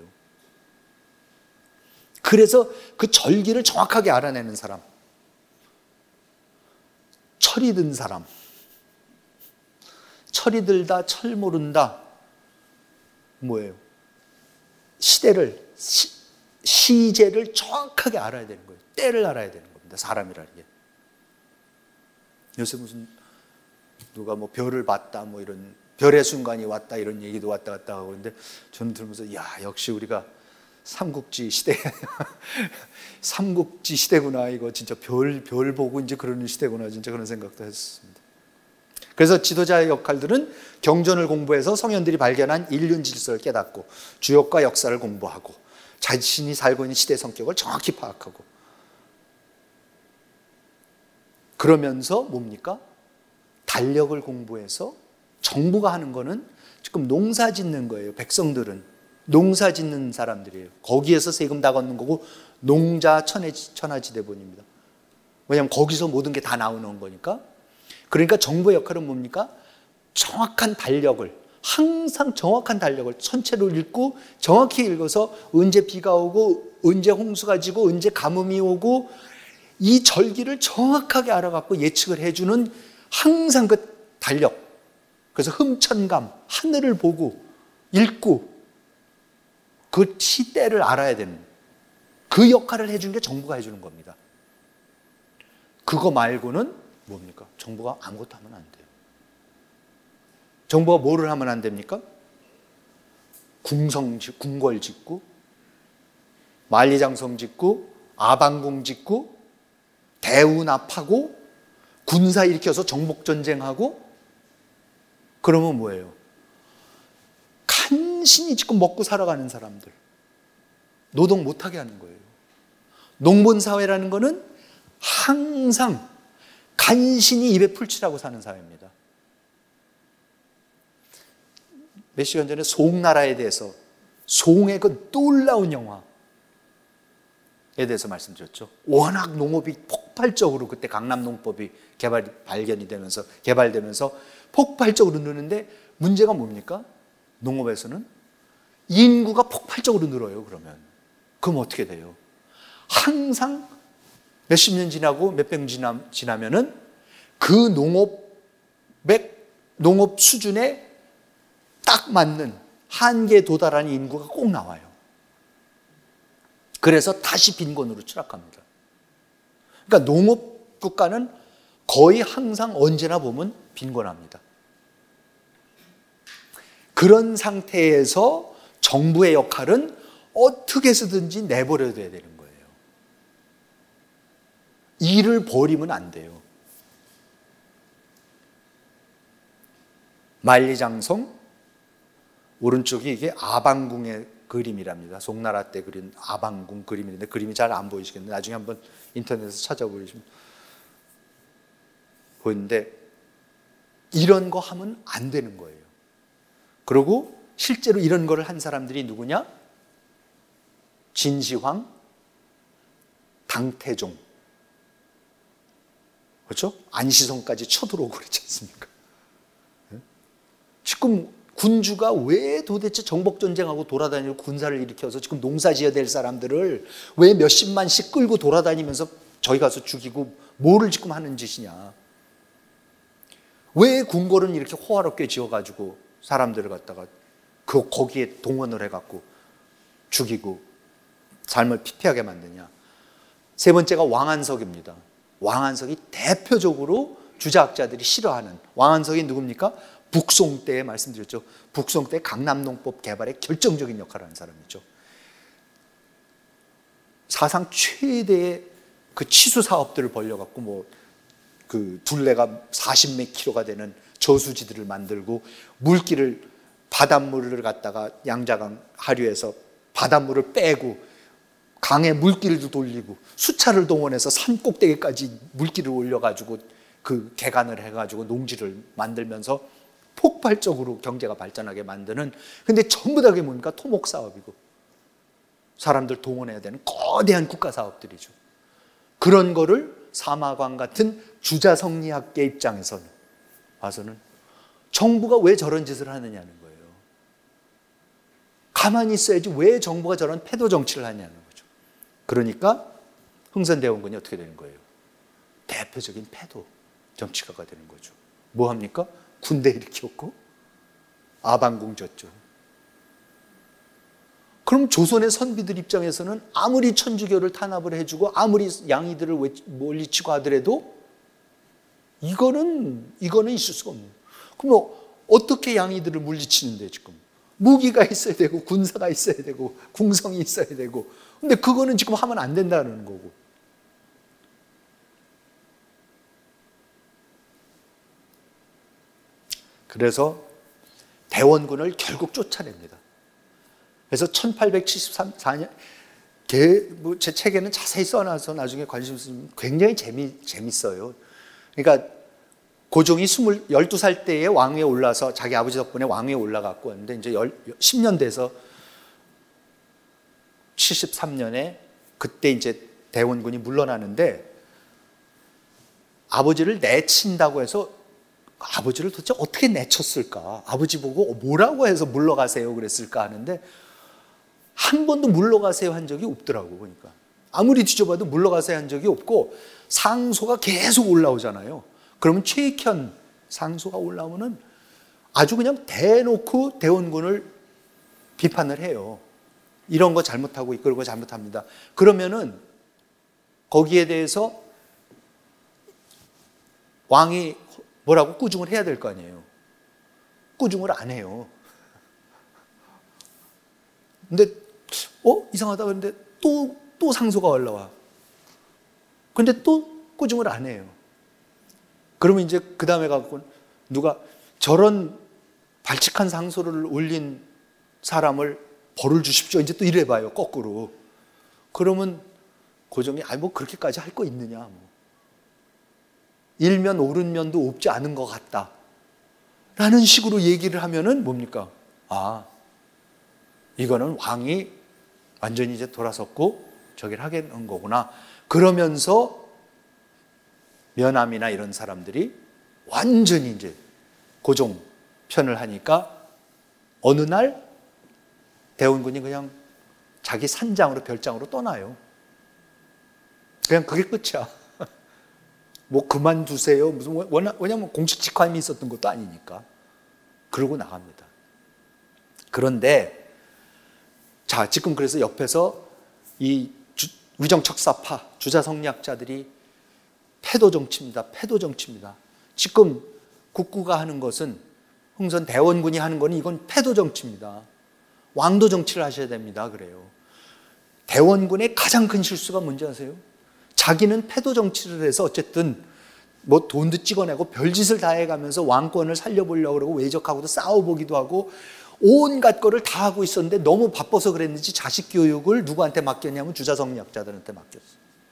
그래서 그 절기를 정확하게 알아내는 사람, 철이 든 사람, 철이 들다 철 모른다 뭐예요? 시대를 시, 시제를 정확하게 알아야 되는 거예요. 때를 알아야 되는 겁니다. 사람이라는 게. 요새 무슨 누가 뭐 별을 봤다 뭐 이런 별의 순간이 왔다 이런 얘기도 왔다 갔다 하고 그런데 저는 들으면서 야, 역시 우리가 삼국지 시대 삼국지 시대구나. 이거 진짜 별, 별 보고 이제 그러는 시대구나. 진짜 그런 생각도 했습니다. 그래서 지도자의 역할들은 경전을 공부해서 성현들이 발견한 인륜 질서를 깨닫고 주역과 역사를 공부하고 자신이 살고 있는 시대 성격을 정확히 파악하고 그러면서 뭡니까? 달력을 공부해서 정부가 하는 거는 지금 농사 짓는 거예요. 백성들은 농사 짓는 사람들이에요. 거기에서 세금 다 걷는 거고 농자 천하지대본입니다. 왜냐하면 거기서 모든 게 다 나오는 거니까. 그러니까 정부의 역할은 뭡니까? 정확한 달력을, 항상 정확한 달력을 전체로 읽고 정확히 읽어서 언제 비가 오고 언제 홍수가 지고 언제 가뭄이 오고 이 절기를 정확하게 알아갖고 예측을 해주는 항상 그 달력. 그래서 흠천감, 하늘을 보고 읽고 그 시대를 알아야 되는 그 역할을 해주는 게 정부가 해주는 겁니다. 그거 말고는 뭡니까? 정부가 아무것도 하면 안 돼요. 정부가 뭐를 하면 안 됩니까? 궁성, 궁궐 짓고 만리장성 짓고 아방궁 짓고 대운합하고 군사 일으켜서 정복전쟁하고 그러면 뭐예요? 간신히 지금 먹고 살아가는 사람들 노동 못하게 하는 거예요. 농본사회라는 거는 항상 간신히 입에 풀칠하고 사는 사회입니다. 몇 시간 전에 송나라에 대해서 송의 그 놀라운 영화에 대해서 말씀드렸죠. 워낙 농업이 폭발적으로 그때 강남농법이 개발, 발견이 되면서 개발되면서 폭발적으로 느는데 문제가 뭡니까? 농업에서는 인구가 폭발적으로 늘어요. 그러면 그럼 어떻게 돼요? 항상 몇십 년 지나고 몇백 년 지나면은 그 농업의 농업 수준에 딱 맞는 한계에 도달하는 인구가 꼭 나와요. 그래서 다시 빈곤으로 추락합니다. 그러니까 농업 국가는 거의 항상 언제나 보면 빈곤합니다. 그런 상태에서 정부의 역할은 어떻게 해서든지 내버려둬야 되는 거예요. 일을 버리면 안 돼요. 만리장성 오른쪽이 이게 아방궁의 그림이랍니다. 송나라 때 그린 아방궁 그림인데 그림이 잘 안 보이시겠는데 나중에 한번 인터넷에서 찾아보시면 보이는데 이런 거 하면 안 되는 거예요. 그리고 실제로 이런 거를 한 사람들이 누구냐? 진시황, 당태종, 그렇죠? 안시성까지 쳐들어오고 그랬지 않습니까? 지금 군주가 왜 도대체 정복전쟁하고 돌아다니고 군사를 일으켜서 지금 농사 지어야 될 사람들을 왜 몇십만씩 끌고 돌아다니면서 저기 가서 죽이고 뭐를 지금 하는 짓이냐. 왜 궁궐은 이렇게 호화롭게 지어가지고 사람들을 갖다가 그 거기에 동원을 해갖고 죽이고 삶을 피폐하게 만드냐. 세 번째가 왕한석입니다. 왕한석이 대표적으로 주자학자들이 싫어하는, 왕한석이 누굽니까? 북송 때에 말씀드렸죠. 북송 때 강남농법 개발에 결정적인 역할을 하는 사람이죠. 사상 최대의 그 치수 사업들을 벌려갖고 뭐 그 둘레가 사십 몇 킬로가 되는 저수지들을 만들고 물길을, 바닷물을 갖다가 양자강 하류에서 바닷물을 빼고 강에 물길도 돌리고 수차를 동원해서 산 꼭대기까지 물길을 올려가지고 그 개간을 해가지고 농지를 만들면서 폭발적으로 경제가 발전하게 만드는, 근데 전부 다 그게 뭡니까? 토목 사업이고 사람들 동원해야 되는 거대한 국가 사업들이죠. 그런 거를 사마광 같은 주자성리학계 입장에서는 봐서는 정부가 왜 저런 짓을 하느냐는 거예요. 가만히 있어야지 왜 정부가 저런 패도 정치를 하냐는 거죠. 그러니까 흥선대원군이 어떻게 되는 거예요? 대표적인 패도 정치가가 되는 거죠. 뭐 합니까? 군대 일으켰고 아방궁 졌죠. 그럼 조선의 선비들 입장에서는 아무리 천주교를 탄압을 해주고 아무리 양이들을 멀리치고 하더라도 이거는 이거는 있을 수가 없는. 그럼 어떻게 양이들을 물리치는데 지금 무기가 있어야 되고 군사가 있어야 되고 궁성이 있어야 되고, 근데 그거는 지금 하면 안 된다는 거고. 그래서 대원군을 결국 쫓아냅니다. 그래서 천팔백칠십사 년, 제 책에는 자세히 써놔서 나중에 관심 있으면 굉장히 재미, 재밌어요. 그러니까 고종이 열두 살 때에 왕위에 올라서 자기 아버지 덕분에 왕위에 올라갔고, 근데 이제 십 년 돼서 칠십삼 년에 그때 이제 대원군이 물러나는데 아버지를 내친다고 해서 아버지를 도대체 어떻게 내쳤을까? 아버지 보고 뭐라고 해서 물러가세요 그랬을까 하는데 한 번도 물러가세요 한 적이 없더라고. 보니까 아무리 뒤져봐도 물러가세요 한 적이 없고 상소가 계속 올라오잖아요. 그러면 최익현 상소가 올라오면은 아주 그냥 대놓고 대원군을 비판을 해요. 이런 거 잘못하고 이런 거 잘못합니다. 그러면은 거기에 대해서 왕이 뭐라고 꾸중을 해야 될 거 아니에요. 꾸중을 안 해요. 근데 어? 이상하다. 그런데 또, 또 상소가 올라와. 근데 또 꾸중을 안 해요. 그러면 이제 그 다음에 갖고 누가 저런 발칙한 상소를 올린 사람을 벌을 주십시오. 이제 또 이래 봐요. 거꾸로. 그러면 고종이 아니 뭐 그렇게까지 할 거 있느냐. 뭐. 일면 옳은 면도 없지 않은 것 같다. 라는 식으로 얘기를 하면은 뭡니까? 아, 이거는 왕이 완전히 이제 돌아섰고 저기를 하겠는 거구나. 그러면서 면함이나 이런 사람들이 완전히 이제 고종 편을 하니까 어느 날 대원군이 그냥 자기 산장으로 별장으로 떠나요. 그냥 그게 끝이야. 뭐 그만두세요. 무슨 왜냐면 공식 직함이 있었던 것도 아니니까. 그러고 나갑니다. 그런데 자, 지금 그래서 옆에서 이 주, 위정척사파, 주자성리학자들이 패도 정치입니다. 패도 정치입니다. 지금 국구가 하는 것은 흥선 대원군이 하는 거는 이건 패도 정치입니다. 왕도 정치를 하셔야 됩니다. 그래요. 대원군의 가장 큰 실수가 뭔지 아세요? 자기는 패도 정치를 해서 어쨌든 뭐 돈도 찍어내고 별짓을 다 해가면서 왕권을 살려보려고 그러고 외적하고도 싸워보기도 하고 온갖 거를 다 하고 있었는데 너무 바빠서 그랬는지 자식 교육을 누구한테 맡겼냐면 주자성리학자들한테 맡겼어.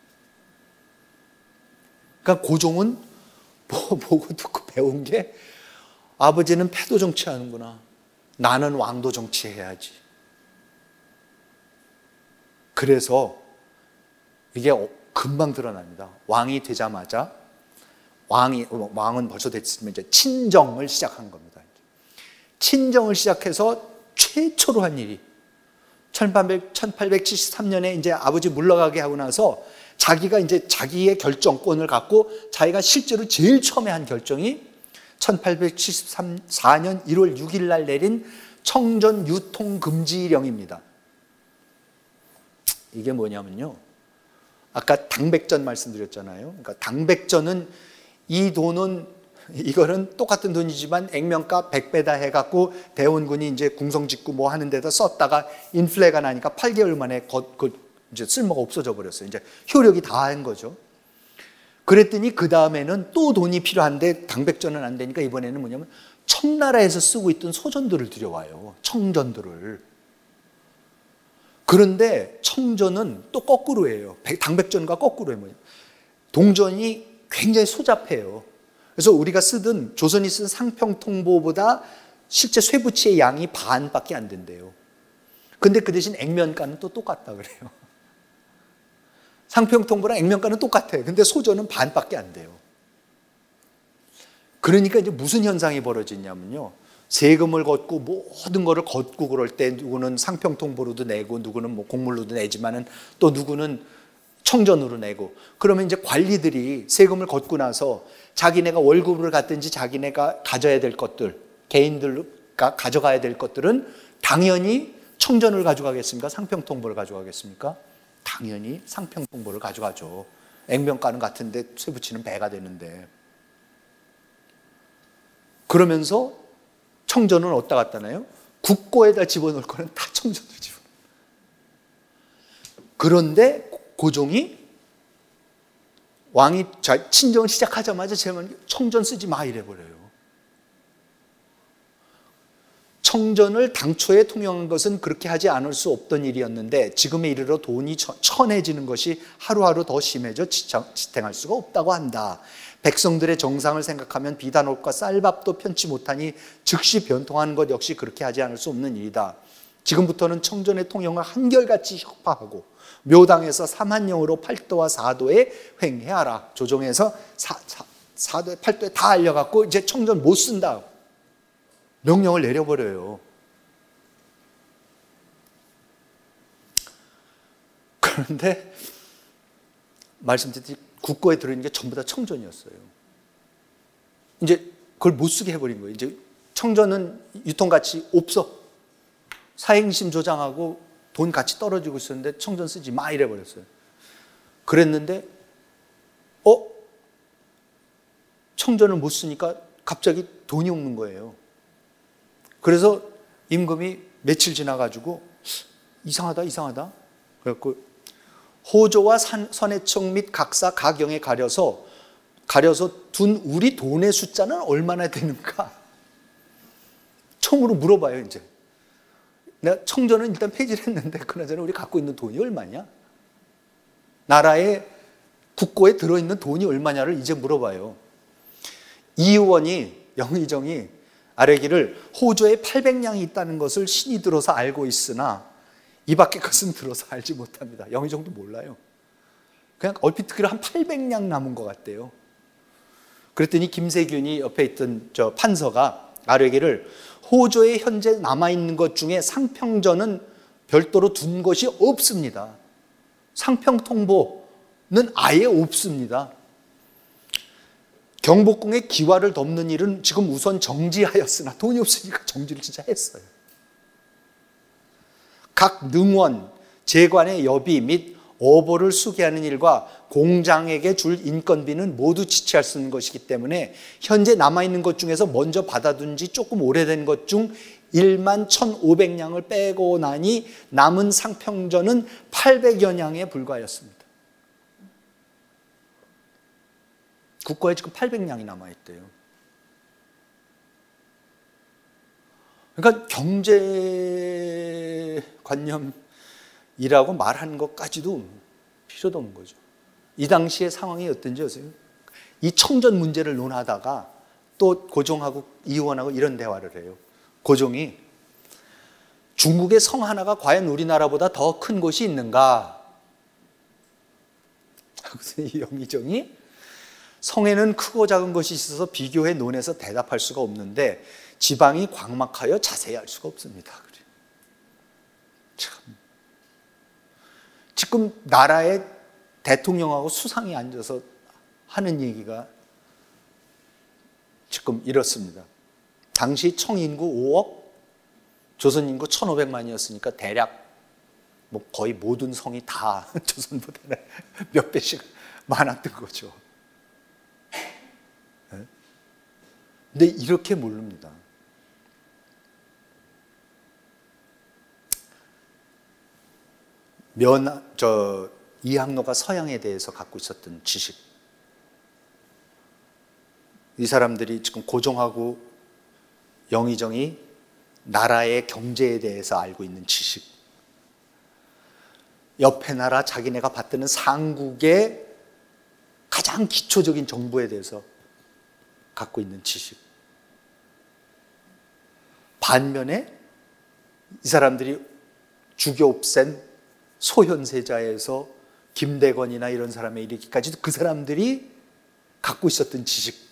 그러니까 고종은 보고 듣고 배운 게 아버지는 패도 정치하는구나. 나는 왕도 정치해야지. 그래서 이게 금방 드러납니다. 왕이 되자마자 왕이 왕은 벌써 됐으면 이제 친정을 시작한 겁니다. 친정을 시작해서 최초로 한 일이 천팔백칠십삼 년에 이제 아버지 물러가게 하고 나서 자기가 이제 자기의 결정권을 갖고 자기가 실제로 제일 처음에 한 결정이 천팔백칠십사 년 일월 육일 날 내린 청전 유통 금지령입니다. 이게 뭐냐면요, 아까 당백전 말씀드렸잖아요. 그러니까 당백전은 이 돈은 이거는 똑같은 돈이지만 액면가 백 배다 해갖고 대원군이 이제 궁성 짓고 뭐 하는 데다 썼다가 인플레가 나니까 팔 개월 만에 거, 그 이제 쓸모가 없어져 버렸어요. 이제 효력이 다한 거죠. 그랬더니 그 다음에는 또 돈이 필요한데 당백전은 안 되니까 이번에는 뭐냐면 청나라에서 쓰고 있던 소전들을 들여와요. 청전들을. 그런데 청전은 또 거꾸로예요. 당백전과 거꾸로예요. 뭐냐. 동전이 굉장히 소잡해요. 그래서 우리가 쓰던 조선이 쓴 상평통보보다 실제 쇠붙이의 양이 반밖에 안 된대요. 근데 그 대신 액면가는 또 똑같다 그래요. 상평통보랑 액면가는 똑같아요. 근데 소전은 반밖에 안 돼요. 그러니까 이제 무슨 현상이 벌어지냐면요, 세금을 걷고 모든 거를 걷고 그럴 때 누구는 상평통보로도 내고 누구는 뭐 곡물로도 내지만은 또 누구는 청전으로 내고, 그러면 이제 관리들이 세금을 걷고 나서 자기네가 월급을 갖든지 자기네가 가져야 될 것들, 개인들가 가져가야 될 것들은 당연히 청전을 가져가겠습니까? 상평통보를 가져가겠습니까? 당연히 상평통보를 가져가죠. 액면가는 같은데 쇠붙이는 배가 되는데. 그러면서 청전은 어디다 갖다 놔요? 국고에다 집어넣을 거는 다 청전으로 집어넣어요. 그런데 고종이 왕이 친정을 시작하자마자 제발 청전 쓰지 마 이래버려요. 청전을 당초에 통용한 것은 그렇게 하지 않을 수 없던 일이었는데 지금에 이르러 돈이 천해지는 것이 하루하루 더 심해져 지탱할 수가 없다고 한다. 백성들의 정상을 생각하면 비단옷과 쌀밥도 편치 못하니 즉시 변통하는 것 역시 그렇게 하지 않을 수 없는 일이다. 지금부터는 청전의 통용을 한결같이 혁파하고 묘당에서 삼한령으로 팔도와 사도에 횡해하라. 조정에서 사, 사, 사도에 팔도에 다 알려갖고 이제 청전 못 쓴다 명령을 내려버려요. 그런데 말씀드렸듯이 국고에 들어있는 게 전부 다 청전이었어요. 이제 그걸 못 쓰게 해버린 거예요. 이제 청전은 유통가치 없어. 사행심 조장하고 돈 가치 떨어지고 있었는데 청전 쓰지 마 이래버렸어요. 그랬는데 어? 청전을 못 쓰니까 갑자기 돈이 없는 거예요. 그래서 임금이 며칠 지나가지고 이상하다 이상하다 그래갖고 호조와 산, 선해청 및 각사 가경에 가려서 가려서 둔 우리 돈의 숫자는 얼마나 되는가 총으로 물어봐요. 이제 내가 청전은 일단 폐지를 했는데 그나저나 우리 갖고 있는 돈이 얼마냐, 나라의 국고에 들어있는 돈이 얼마냐를 이제 물어봐요. 이의원이 영의정이 아뢰기를 호조에 팔백 냥이 있다는 것을 신이 들어서 알고 있으나 이 밖의 것은 들어서 알지 못합니다. 영의정도 몰라요. 그냥 얼핏 듣기로 한 팔백 냥 남은 것 같대요. 그랬더니 김세균이 옆에 있던 저 판서가 아뢰기를 호조에 현재 남아있는 것 중에 상평전은 별도로 둔 것이 없습니다. 상평통보는 아예 없습니다. 경복궁의 기와를 덮는 일은 지금 우선 정지하였으나 돈이 없으니까 정지를 진짜 했어요. 각 능원, 재관의 여비 및 어보를 수기하는 일과 공장에게 줄 인건비는 모두 지체할 수 있는 것이기 때문에 현재 남아있는 것 중에서 먼저 받아둔 지 조금 오래된 것 중 일만 천오백 냥을 빼고 나니 남은 상평전은 팔백여 냥에 불과하였습니다. 국고에 지금 팔백 냥이 남아있대요. 그러니까 경제관념이라고 말하는 것까지도 필요도 없는 거죠. 이 당시의 상황이 어떤지 아세요? 이 청전 문제를 논하다가 또 고종하고 이의원하고 이런 대화를 해요. 고종이 중국의 성 하나가 과연 우리나라보다 더 큰 곳이 있는가? 하고서 이 영의정이 성에는 크고 작은 것이 있어서 비교해 논해서 대답할 수가 없는데 지방이 광막하여 자세히 알 수가 없습니다. 참. 지금 나라의 대통령하고 수상이 앉아서 하는 얘기가 지금 이렇습니다. 당시 청인구 오억, 조선인구 천오백만이었으니까 대략 뭐 거의 모든 성이 다 조선보다 몇 배씩 많았던 거죠. 근데 이렇게 모릅니다. 면, 저, 이항로가 서양에 대해서 갖고 있었던 지식. 이 사람들이 지금 고종하고 영의정이 나라의 경제에 대해서 알고 있는 지식. 옆에 나라 자기네가 받드는 상국의 가장 기초적인 정보에 대해서 갖고 있는 지식. 반면에 이 사람들이 죽여 없앤 소현세자에서 김대건이나 이런 사람에 이르기까지도 그 사람들이 갖고 있었던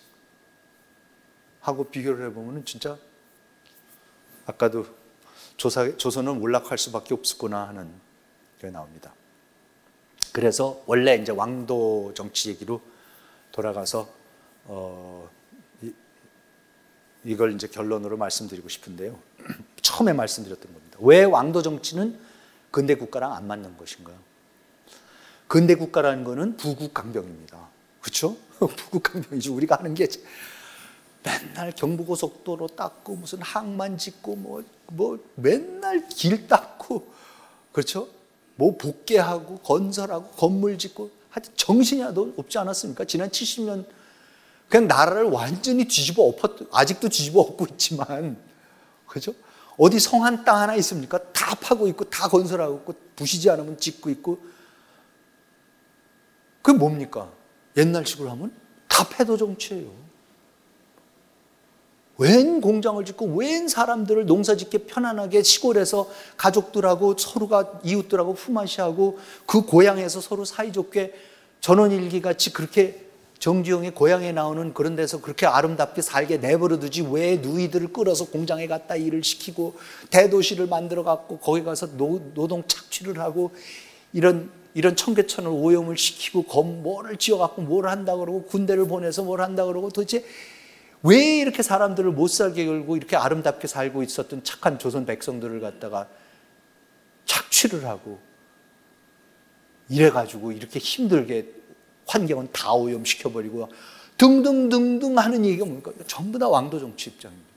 지식하고 비교를 해보면 진짜 아까도 조사, 조선은 몰락할 수밖에 없었구나 하는 게 나옵니다. 그래서 원래 이제 왕도 정치 얘기로 돌아가서 어, 이, 이걸 이제 결론으로 말씀드리고 싶은데요. 처음에 말씀드렸던 겁니다. 왜 왕도 정치는 근대 국가랑 안 맞는 것인가요? 근대 국가라는 거는 부국강병입니다. 그렇죠? 부국강병이지. 우리가 하는 게 맨날 경부고속도로 닦고 무슨 항만 짓고 뭐, 뭐 맨날 길 닦고 그렇죠? 뭐 복개하고 건설하고 건물 짓고 하여튼 정신이 하나도 없지 않았습니까? 지난 칠십 년 그냥 나라를 완전히 뒤집어 엎었, 아직도 뒤집어 엎고 있지만 그렇죠? 어디 성 한 땅 하나 있습니까? 다 파고 있고 다 건설하고 있고 부시지 않으면 짓고 있고 그게 뭡니까? 옛날식으로 하면 다 패도 정치예요. 웬 공장을 짓고 웬 사람들을 농사짓게 편안하게 시골에서 가족들하고 서로가 이웃들하고 품앗이하고 그 고향에서 서로 사이좋게 전원일기 같이 그렇게 정주영의 고향에 나오는 그런 데서 그렇게 아름답게 살게 내버려두지 왜 누이들을 끌어서 공장에 갖다 일을 시키고 대도시를 만들어 갖고 거기 가서 노, 노동 착취를 하고 이런 이런 청계천을 오염을 시키고 검 뭐를 지어 갖고 뭘 한다 그러고 군대를 보내서 뭘 한다 그러고 도대체 왜 이렇게 사람들을 못 살게 걸고 이렇게 아름답게 살고 있었던 착한 조선 백성들을 갖다가 착취를 하고 이래가지고 이렇게 힘들게 환경은 다 오염시켜버리고 등등등등 하는 얘기가 뭡니까? 전부 다 왕도 정치 입장입니다.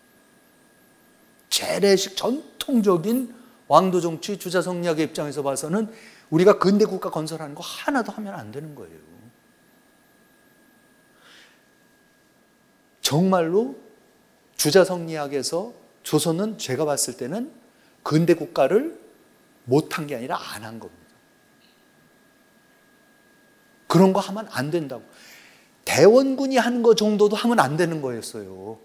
재래식 전통적인 왕도 정치 주자성리학의 입장에서 봐서는 우리가 근대 국가 건설하는 거 하나도 하면 안 되는 거예요. 정말로 주자성리학에서 조선은 제가 봤을 때는 근대 국가를 못한 게 아니라 안 한 겁니다. 그런 거 하면 안 된다고. 대원군이 하는 거 정도도 하면 안 되는 거였어요.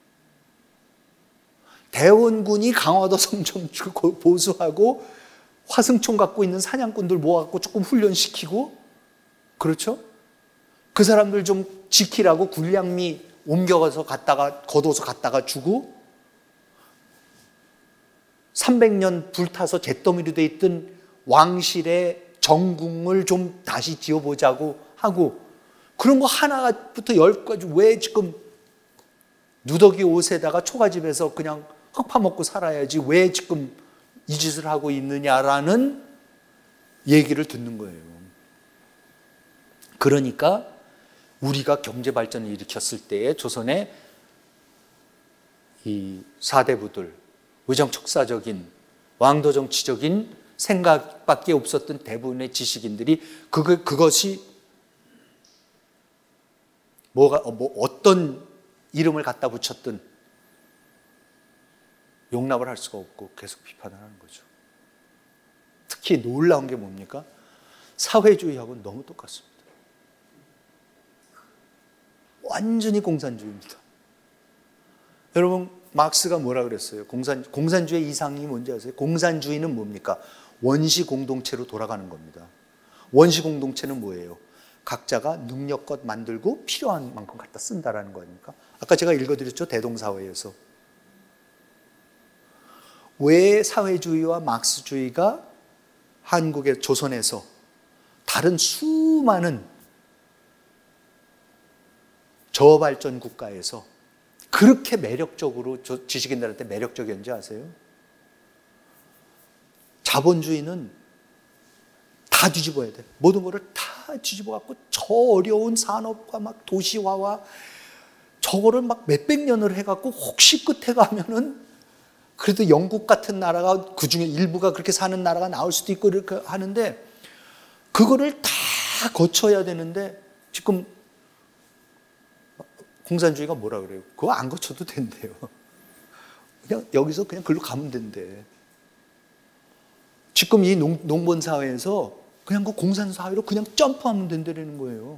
대원군이 강화도 성정 보수하고 화승총 갖고 있는 사냥꾼들 모아갖고 조금 훈련시키고 그렇죠? 그 사람들 좀 지키라고 군량미 옮겨가서 갔다가 걷어서 갔다가 주고 삼백 년 불타서 잿더미로 돼 있던 왕실의 정궁을 좀 다시 지어보자고 하고 그런 거 하나부터 열까지 왜 지금 누더기 옷에다가 초가집에서 그냥 흙 파먹고 살아야지 왜 지금 이 짓을 하고 있느냐라는 얘기를 듣는 거예요. 그러니까 우리가 경제 발전을 일으켰을 때에 조선의 이 사대부들 의정척사적인 왕도 정치적인 생각밖에 없었던 대부분의 지식인들이 그거, 그것이 뭐가 뭐 어떤 이름을 갖다 붙였든 용납을 할 수가 없고 계속 비판을 하는 거죠. 특히 놀라운 게 뭡니까? 사회주의하고는 너무 똑같습니다. 완전히 공산주의입니다. 여러분 막스가 뭐라 그랬어요? 공산, 공산주의 이상이 뭔지 아세요? 공산주의는 뭡니까? 원시 공동체로 돌아가는 겁니다. 원시 공동체는 뭐예요? 각자가 능력껏 만들고 필요한 만큼 갖다 쓴다라는 거 아닙니까? 아까 제가 읽어드렸죠. 대동사회에서. 왜 사회주의와 막스주의가 한국의 조선에서 다른 수많은 저발전 국가에서 그렇게 매력적으로 지식인들한테 매력적이었는지 아세요? 자본주의는 다 뒤집어야 돼. 모든 것을 다 뒤집어 갖고 저 어려운 산업과 막 도시화와 저거를 막 몇백 년을 해갖고 혹시 끝에 가면은 그래도 영국 같은 나라가 그 중에 일부가 그렇게 사는 나라가 나올 수도 있고 이렇게 하는데 그거를 다 거쳐야 되는데 지금 공산주의가 뭐라 그래요? 그거 안 거쳐도 된대요. 그냥 여기서 그냥 글로 가면 된대. 지금 이 농, 농본 사회에서 그냥 그 공산 사회로 그냥 점프하면 된다는 거예요.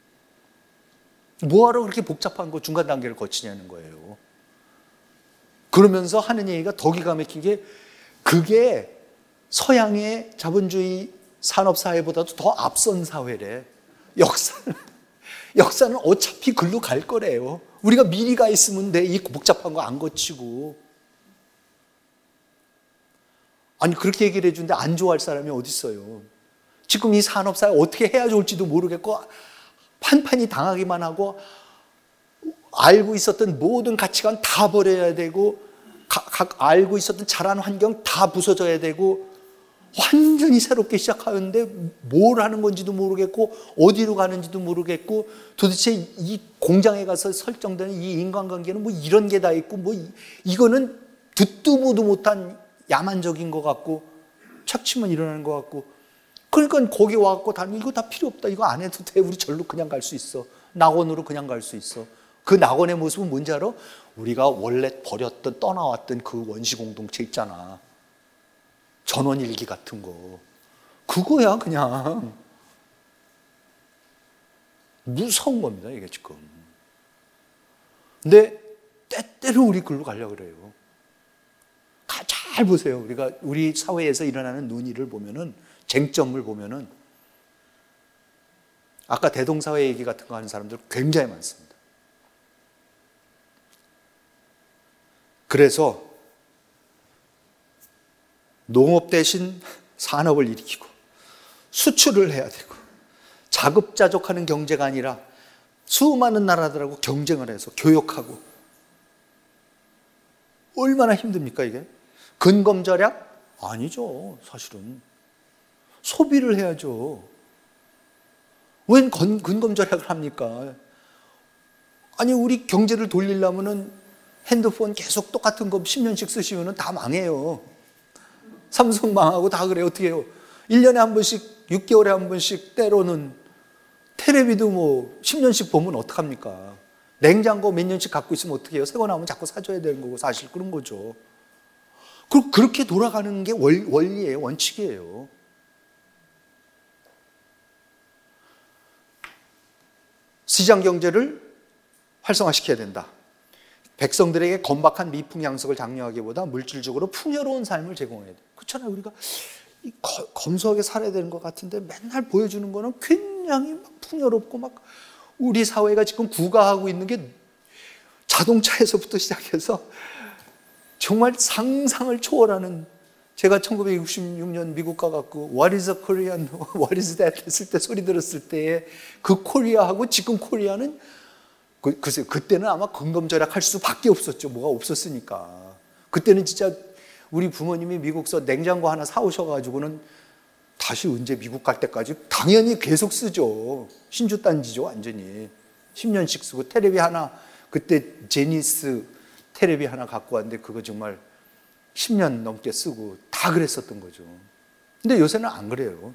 뭐하러 그렇게 복잡한 거 중간 단계를 거치냐는 거예요. 그러면서 하는 얘기가 더 기가 막힌 게 그게 서양의 자본주의 산업사회보다도 더 앞선 사회래. 역사는, 역사는 어차피 글로 갈 거래요. 우리가 미리 가 있으면 돼. 이 복잡한 거 안 거치고. 아니 그렇게 얘기를 해주는데 안 좋아할 사람이 어디 있어요. 지금 이 산업사회 어떻게 해야 좋을지도 모르겠고 판판이 당하기만 하고 알고 있었던 모든 가치관 다 버려야 되고 각, 각 알고 있었던 자란 환경 다 부서져야 되고 완전히 새롭게 시작하는데 뭘 하는 건지도 모르겠고 어디로 가는지도 모르겠고 도대체 이 공장에 가서 설정되는 이 인간관계는 뭐 이런 게 다 있고 뭐 이거는 듣도 보도 못한 야만적인 것 같고 착취만 일어나는 것 같고 그러니까 거기 와갖고 다니면 이거 다 필요 없다. 이거 안 해도 돼. 우리 절로 그냥 갈 수 있어. 낙원으로 그냥 갈 수 있어. 그 낙원의 모습은 뭔지 알아? 우리가 원래 버렸던 떠나왔던 그 원시 공동체 있잖아. 전원일기 같은 거. 그거야 그냥. 무서운 겁니다 이게 지금. 근데 때때로 우리 글로 가려고 그래요. 잘 보세요. 우리가 우리 사회에서 일어나는 논의를 보면은 쟁점을 보면은 아까 대동사회 얘기 같은 거 하는 사람들 굉장히 많습니다. 그래서 농업 대신 산업을 일으키고 수출을 해야 되고 자급자족하는 경제가 아니라 수많은 나라들하고 경쟁을 해서 교역하고 얼마나 힘듭니까 이게? 근검절약? 아니죠 사실은. 소비를 해야죠. 웬 근검절약을 합니까? 아니 우리 경제를 돌리려면은 핸드폰 계속 똑같은 거 십 년씩 쓰시면 다 망해요. 삼성 망하고 다 그래요. 어떻게 해요? 일 년에 한 번씩 육 개월에 한 번씩 때로는 텔레비도 뭐 십 년씩 보면 어떡합니까? 냉장고 몇 년씩 갖고 있으면 어떻게 해요? 새 거 나오면 자꾸 사줘야 되는 거고 사실 그런 거죠. 그렇게 돌아가는 게 원리예요. 원칙이에요. 시장 경제를 활성화시켜야 된다. 백성들에게 건박한 미풍양속을 장려하기보다 물질적으로 풍요로운 삶을 제공해야 돼. 그렇잖아요. 우리가 검소하게 살아야 되는 것 같은데 맨날 보여주는 거는 굉장히 막 풍요롭고 막 우리 사회가 지금 구가하고 있는 게 자동차에서부터 시작해서 정말 상상을 초월하는. 제가 천구백육십육 년 미국 가갖고 What is a Korean? What is that? 했을 때 소리 들었을 때의 그 코리아하고 지금 코리아는 그, 글쎄요, 그때는 아마 근검절약할 수밖에 없었죠. 뭐가 없었으니까. 그때는 진짜 우리 부모님이 미국서 냉장고 하나 사오셔가지고는 다시 언제 미국 갈 때까지 당연히 계속 쓰죠. 신주단지죠 완전히. 십 년씩 쓰고 테레비 하나 그때 제니스 테레비 하나 갖고 왔는데 그거 정말 십 년 넘게 쓰고 다 그랬었던 거죠. 근데 요새는 안 그래요.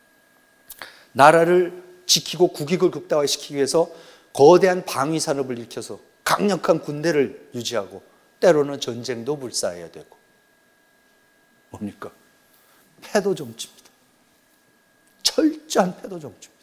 나라를 지키고 국익을 극대화시키기 위해서 거대한 방위 산업을 일으켜서 강력한 군대를 유지하고 때로는 전쟁도 불사해야 되고. 뭡니까? 패도 정치입니다. 철저한 패도 정치입니다.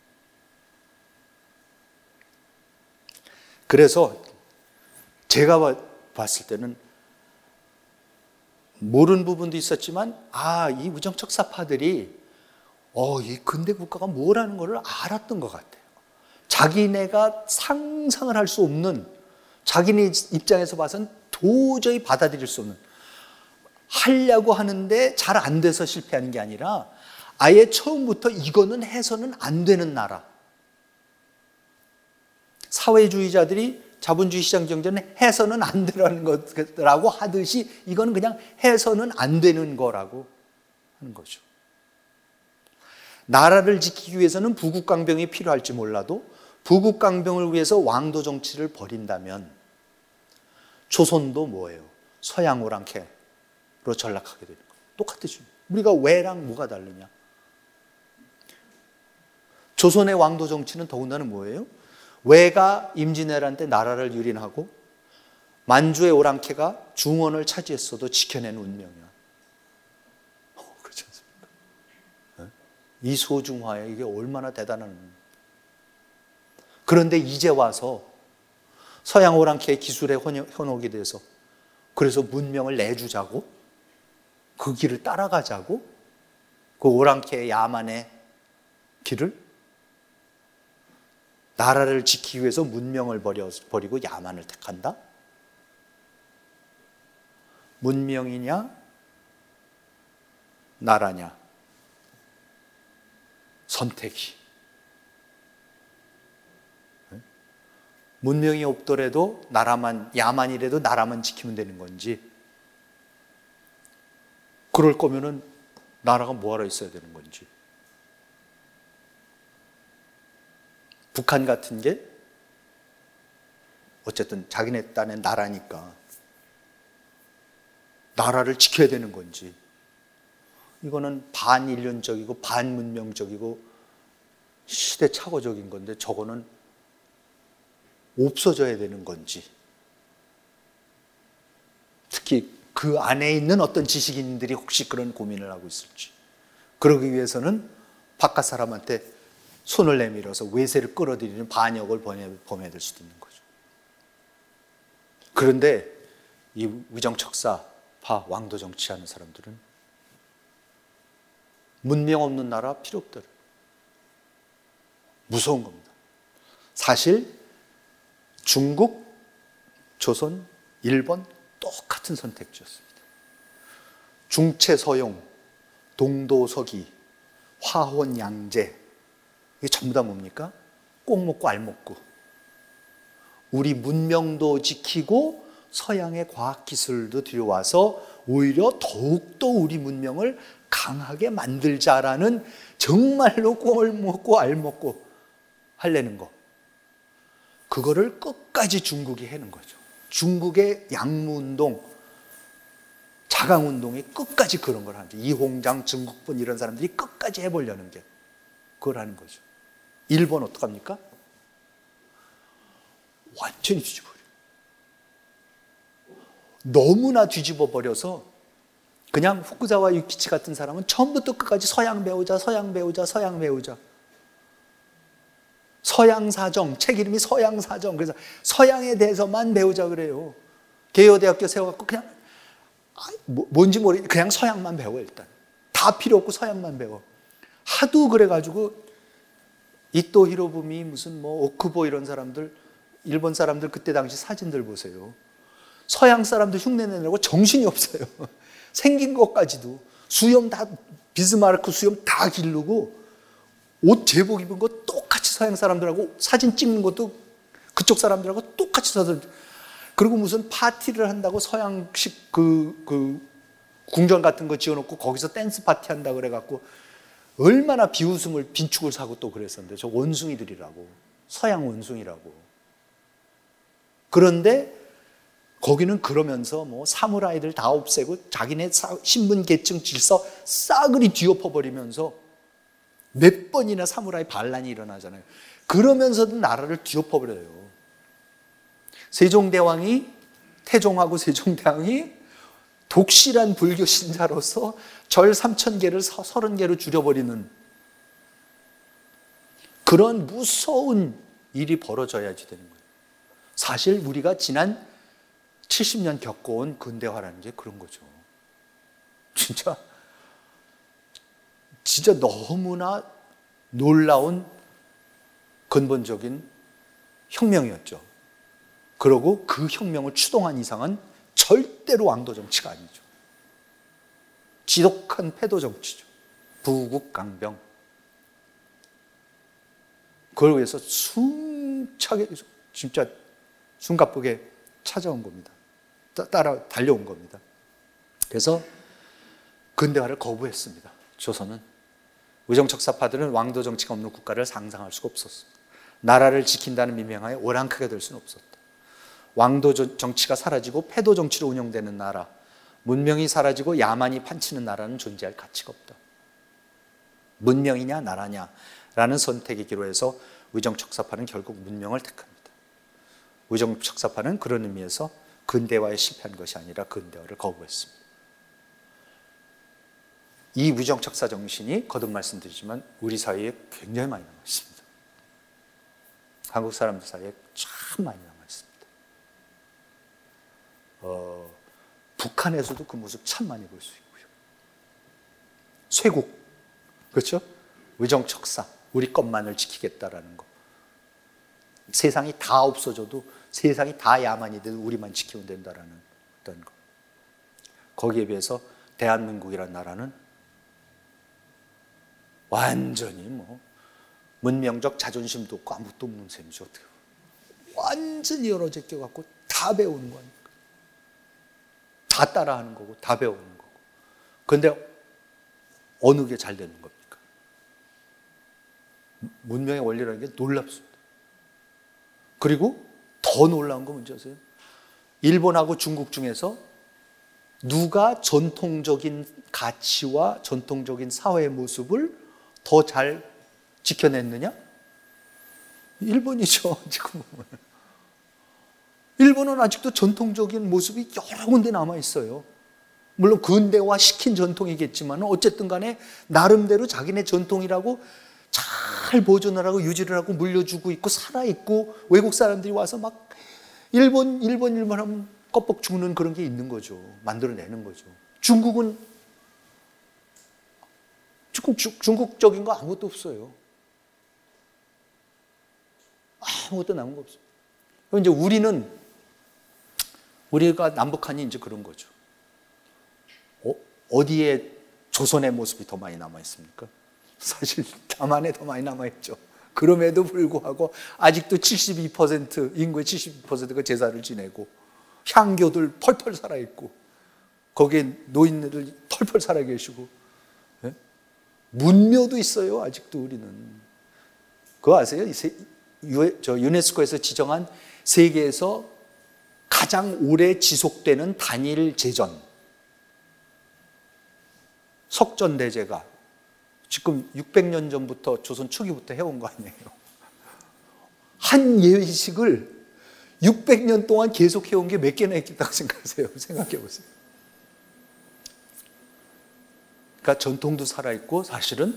그래서 제가 봤을 때는 모르는 부분도 있었지만 아, 이 우정척사파들이 어, 이 근대 국가가 뭐라는 것을 알았던 것 같아요. 자기네가 상상을 할 수 없는, 자기네 입장에서 봐서는 도저히 받아들일 수 없는, 하려고 하는데 잘 안 돼서 실패하는 게 아니라 아예 처음부터 이거는 해서는 안 되는 나라. 사회주의자들이 자본주의 시장 경제는 해서는 안 되라는 거라고 하듯이 이거는 그냥 해서는 안 되는 거라고 하는 거죠. 나라를 지키기 위해서는 부국강병이 필요할지 몰라도 부국강병을 위해서 왕도 정치를 벌인다면 조선도 뭐예요? 서양 오랑캐로 전락하게 되는 거예요. 똑같죠. 우리가 왜랑 뭐가 다르냐? 조선의 왕도 정치는 더군다나 뭐예요? 왜가 임진왜란 때 나라를 유린하고 만주의 오랑캐가 중원을 차지했어도 지켜낸 운명이야. 어, 그렇지 않습니까? 네? 이 소중화에 이게 얼마나 대단한. 그런데 이제 와서 서양 오랑캐의 기술에 현혹이 돼서 그래서 문명을 내주자고, 그 길을 따라가자고, 그 오랑캐의 야만의 길을, 나라를 지키기 위해서 문명을 버려, 버리고 야만을 택한다? 문명이냐 나라냐, 선택이. 문명이 없더라도 나라만, 야만이라도 나라만 지키면 되는 건지, 그럴 거면은 나라가 뭐하러 있어야 되는 건지. 북한 같은 게 어쨌든 자기네 딴에 나라니까 나라를 지켜야 되는 건지, 이거는 반인륜적이고 반문명적이고 시대착오적인 건데 저거는 없어져야 되는 건지, 특히 그 안에 있는 어떤 지식인들이 혹시 그런 고민을 하고 있을지, 그러기 위해서는 바깥 사람한테 손을 내밀어서 외세를 끌어들이는 반역을 범해야 될 수도 있는 거죠. 그런데 이 위정척사파 왕도 정치하는 사람들은 문명 없는 나라 필요 없더라. 무서운 겁니다. 사실 중국, 조선, 일본 똑같은 선택지였습니다. 중채서용, 동도서기, 화혼양제, 이게 전부 다 뭡니까? 꼭 먹고 알 먹고. 우리 문명도 지키고 서양의 과학기술도 들여와서 오히려 더욱더 우리 문명을 강하게 만들자라는, 정말로 꽁을 먹고 알 먹고 하려는 거. 그거를 끝까지 중국이 해는 거죠. 중국의 양무운동, 자강운동이 끝까지 그런 걸 하는 거죠. 이홍장, 증국본 이런 사람들이 끝까지 해보려는 게 그걸 하는 거죠. 일본 어떡합니까? 완전히 뒤집어버려요. 너무나 뒤집어버려서 그냥 후쿠자와 유키치 같은 사람은 처음부터 끝까지 서양 배우자, 서양 배우자, 서양 배우자. 서양사정, 책 이름이 서양사정. 그래서 서양에 대해서만 배우자 그래요. 개요대학교 세워갖고 그냥 뭔지 모르겠, 그냥 서양만 배워. 일단 다 필요 없고 서양만 배워. 하도 그래가지고 이토 히로부미, 무슨 뭐 오쿠보 이런 사람들, 일본 사람들 그때 당시 사진들 보세요. 서양 사람들 흉내 내느라고 정신이 없어요. 생긴 것까지도 수염 다, 비스마르크 수염 다 기르고 옷 제복 입은 거 똑같이 서양 사람들하고, 사진 찍는 것도 그쪽 사람들하고 똑같이 서서, 그리고 무슨 파티를 한다고 서양식 그, 그 궁전 같은 거 지어놓고 거기서 댄스 파티 한다 그래갖고 얼마나 비웃음을, 빈축을 사고 또 그랬었는데, 저 원숭이들이라고, 서양 원숭이라고. 그런데 거기는 그러면서 뭐 사무라이들 다 없애고 자기네 신분 계층 질서 싸그리 뒤엎어버리면서 몇 번이나 사무라이 반란이 일어나잖아요. 그러면서도 나라를 뒤엎어버려요. 세종대왕이, 태종하고 세종대왕이 독실한 불교 신자로서 절 삼천 개를 서른 개로 줄여버리는 그런 무서운 일이 벌어져야지 되는 거예요. 사실 우리가 지난 칠십 년 겪어온 근대화라는 게 그런 거죠. 진짜 진짜 너무나 놀라운 근본적인 혁명이었죠. 그리고 그 혁명을 추동한 이상은 절대로 왕도 정치가 아니죠. 지독한 패도 정치죠. 부국강병. 그걸 위해서 숨차게 진짜 숨가쁘게 찾아온 겁니다. 따라 달려온 겁니다. 그래서 근대화를 거부했습니다. 조선은. 의정척사파들은 왕도 정치가 없는 국가를 상상할 수가 없었습니다. 나라를 지킨다는 미명하에 오랑크게 될 수는 없었다. 왕도 정치가 사라지고 패도 정치로 운영되는 나라, 문명이 사라지고 야만이 판치는 나라는 존재할 가치가 없다. 문명이냐 나라냐 라는 선택의 기로에서 의정척사파는 결국 문명을 택합니다. 의정척사파는 그런 의미에서 근대화에 실패한 것이 아니라 근대화를 거부했습니다. 이 의정척사 정신이 거듭 말씀드리지만 우리 사이에 굉장히 많이 남아 있습니다. 한국 사람들 사이에 참 많이 남아 있습니다. 어, 북한에서도 그 모습 참 많이 볼 수 있고요. 쇄국, 그렇죠? 의정척사, 우리 것만을 지키겠다라는 거. 세상이 다 없어져도, 세상이 다 야만이 돼도 우리만 지키면 된다라는 어떤 거. 거기에 비해서 대한민국이라는 나라는 완전히 뭐 문명적 자존심도 없고 아무것도 없는 셈이죠. 어떻게 완전히 여러 제껴갖고 다 배우는 거니까. 다 따라하는 거고 다 배우는 거고. 그런데 어느 게 잘 되는 겁니까? 문명의 원리라는 게 놀랍습니다. 그리고 더 놀라운 거 뭔지 아세요? 일본하고 중국 중에서 누가 전통적인 가치와 전통적인 사회의 모습을 더 잘 지켜냈느냐? 일본이죠. 지금 일본은 아직도 전통적인 모습이 여러 군데 남아 있어요. 물론 근대화 시킨 전통이겠지만 어쨌든 간에 나름대로 자기네 전통이라고 잘 보존을 하고 유지를 하고 물려주고 있고 살아있고 외국 사람들이 와서 막 일본 일본 일본 하면 껍벅 죽는 그런 게 있는 거죠. 만들어내는 거죠. 중국은 조금 중국적인 거 아무것도 없어요. 아무것도 남은 거 없어요. 그럼 이제 우리는 우리가 남북한이 이제 그런 거죠. 어, 어디에 조선의 모습이 더 많이 남아 있습니까? 사실 남한에 더 많이 남아 있죠. 그럼에도 불구하고 아직도 칠십이 퍼센트 인구의 칠십이 퍼센트가 제사를 지내고 향교들 펄펄 살아 있고 거기에 노인들 펄펄 살아 계시고 예? 문묘도 있어요. 아직도 우리는. 그거 아세요? 저 유네스코에서 지정한 세계에서 가장 오래 지속되는 단일 제전 석전대제가 지금 육백 년 전부터 조선 초기부터 해온 거 아니에요. 한 예식을 육백 년 동안 계속 해온 게 몇 개나 있겠다고 생각하세요? 생각해 보세요. 그러니까 전통도 살아있고 사실은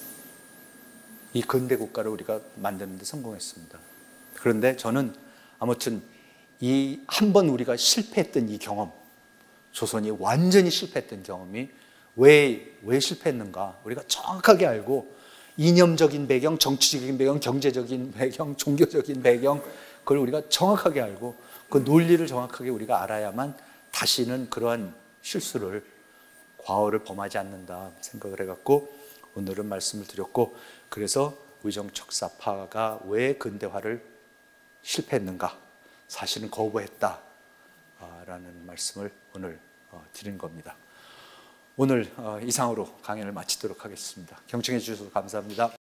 이 근대 국가를 우리가 만드는 데 성공했습니다. 그런데 저는 아무튼 이 한 번 우리가 실패했던 이 경험, 조선이 완전히 실패했던 경험이 왜, 왜 실패했는가 우리가 정확하게 알고 이념적인 배경, 정치적인 배경, 경제적인 배경, 종교적인 배경 그걸 우리가 정확하게 알고 그 논리를 정확하게 우리가 알아야만 다시는 그러한 실수를 과오를 범하지 않는다 생각을 해갖고 오늘은 말씀을 드렸고 그래서 의정척사파가 왜 근대화를 실패했는가 사실은 거부했다라는 말씀을 오늘 드린 겁니다. 오늘 이상으로 강연을 마치도록 하겠습니다. 경청해 주셔서 감사합니다.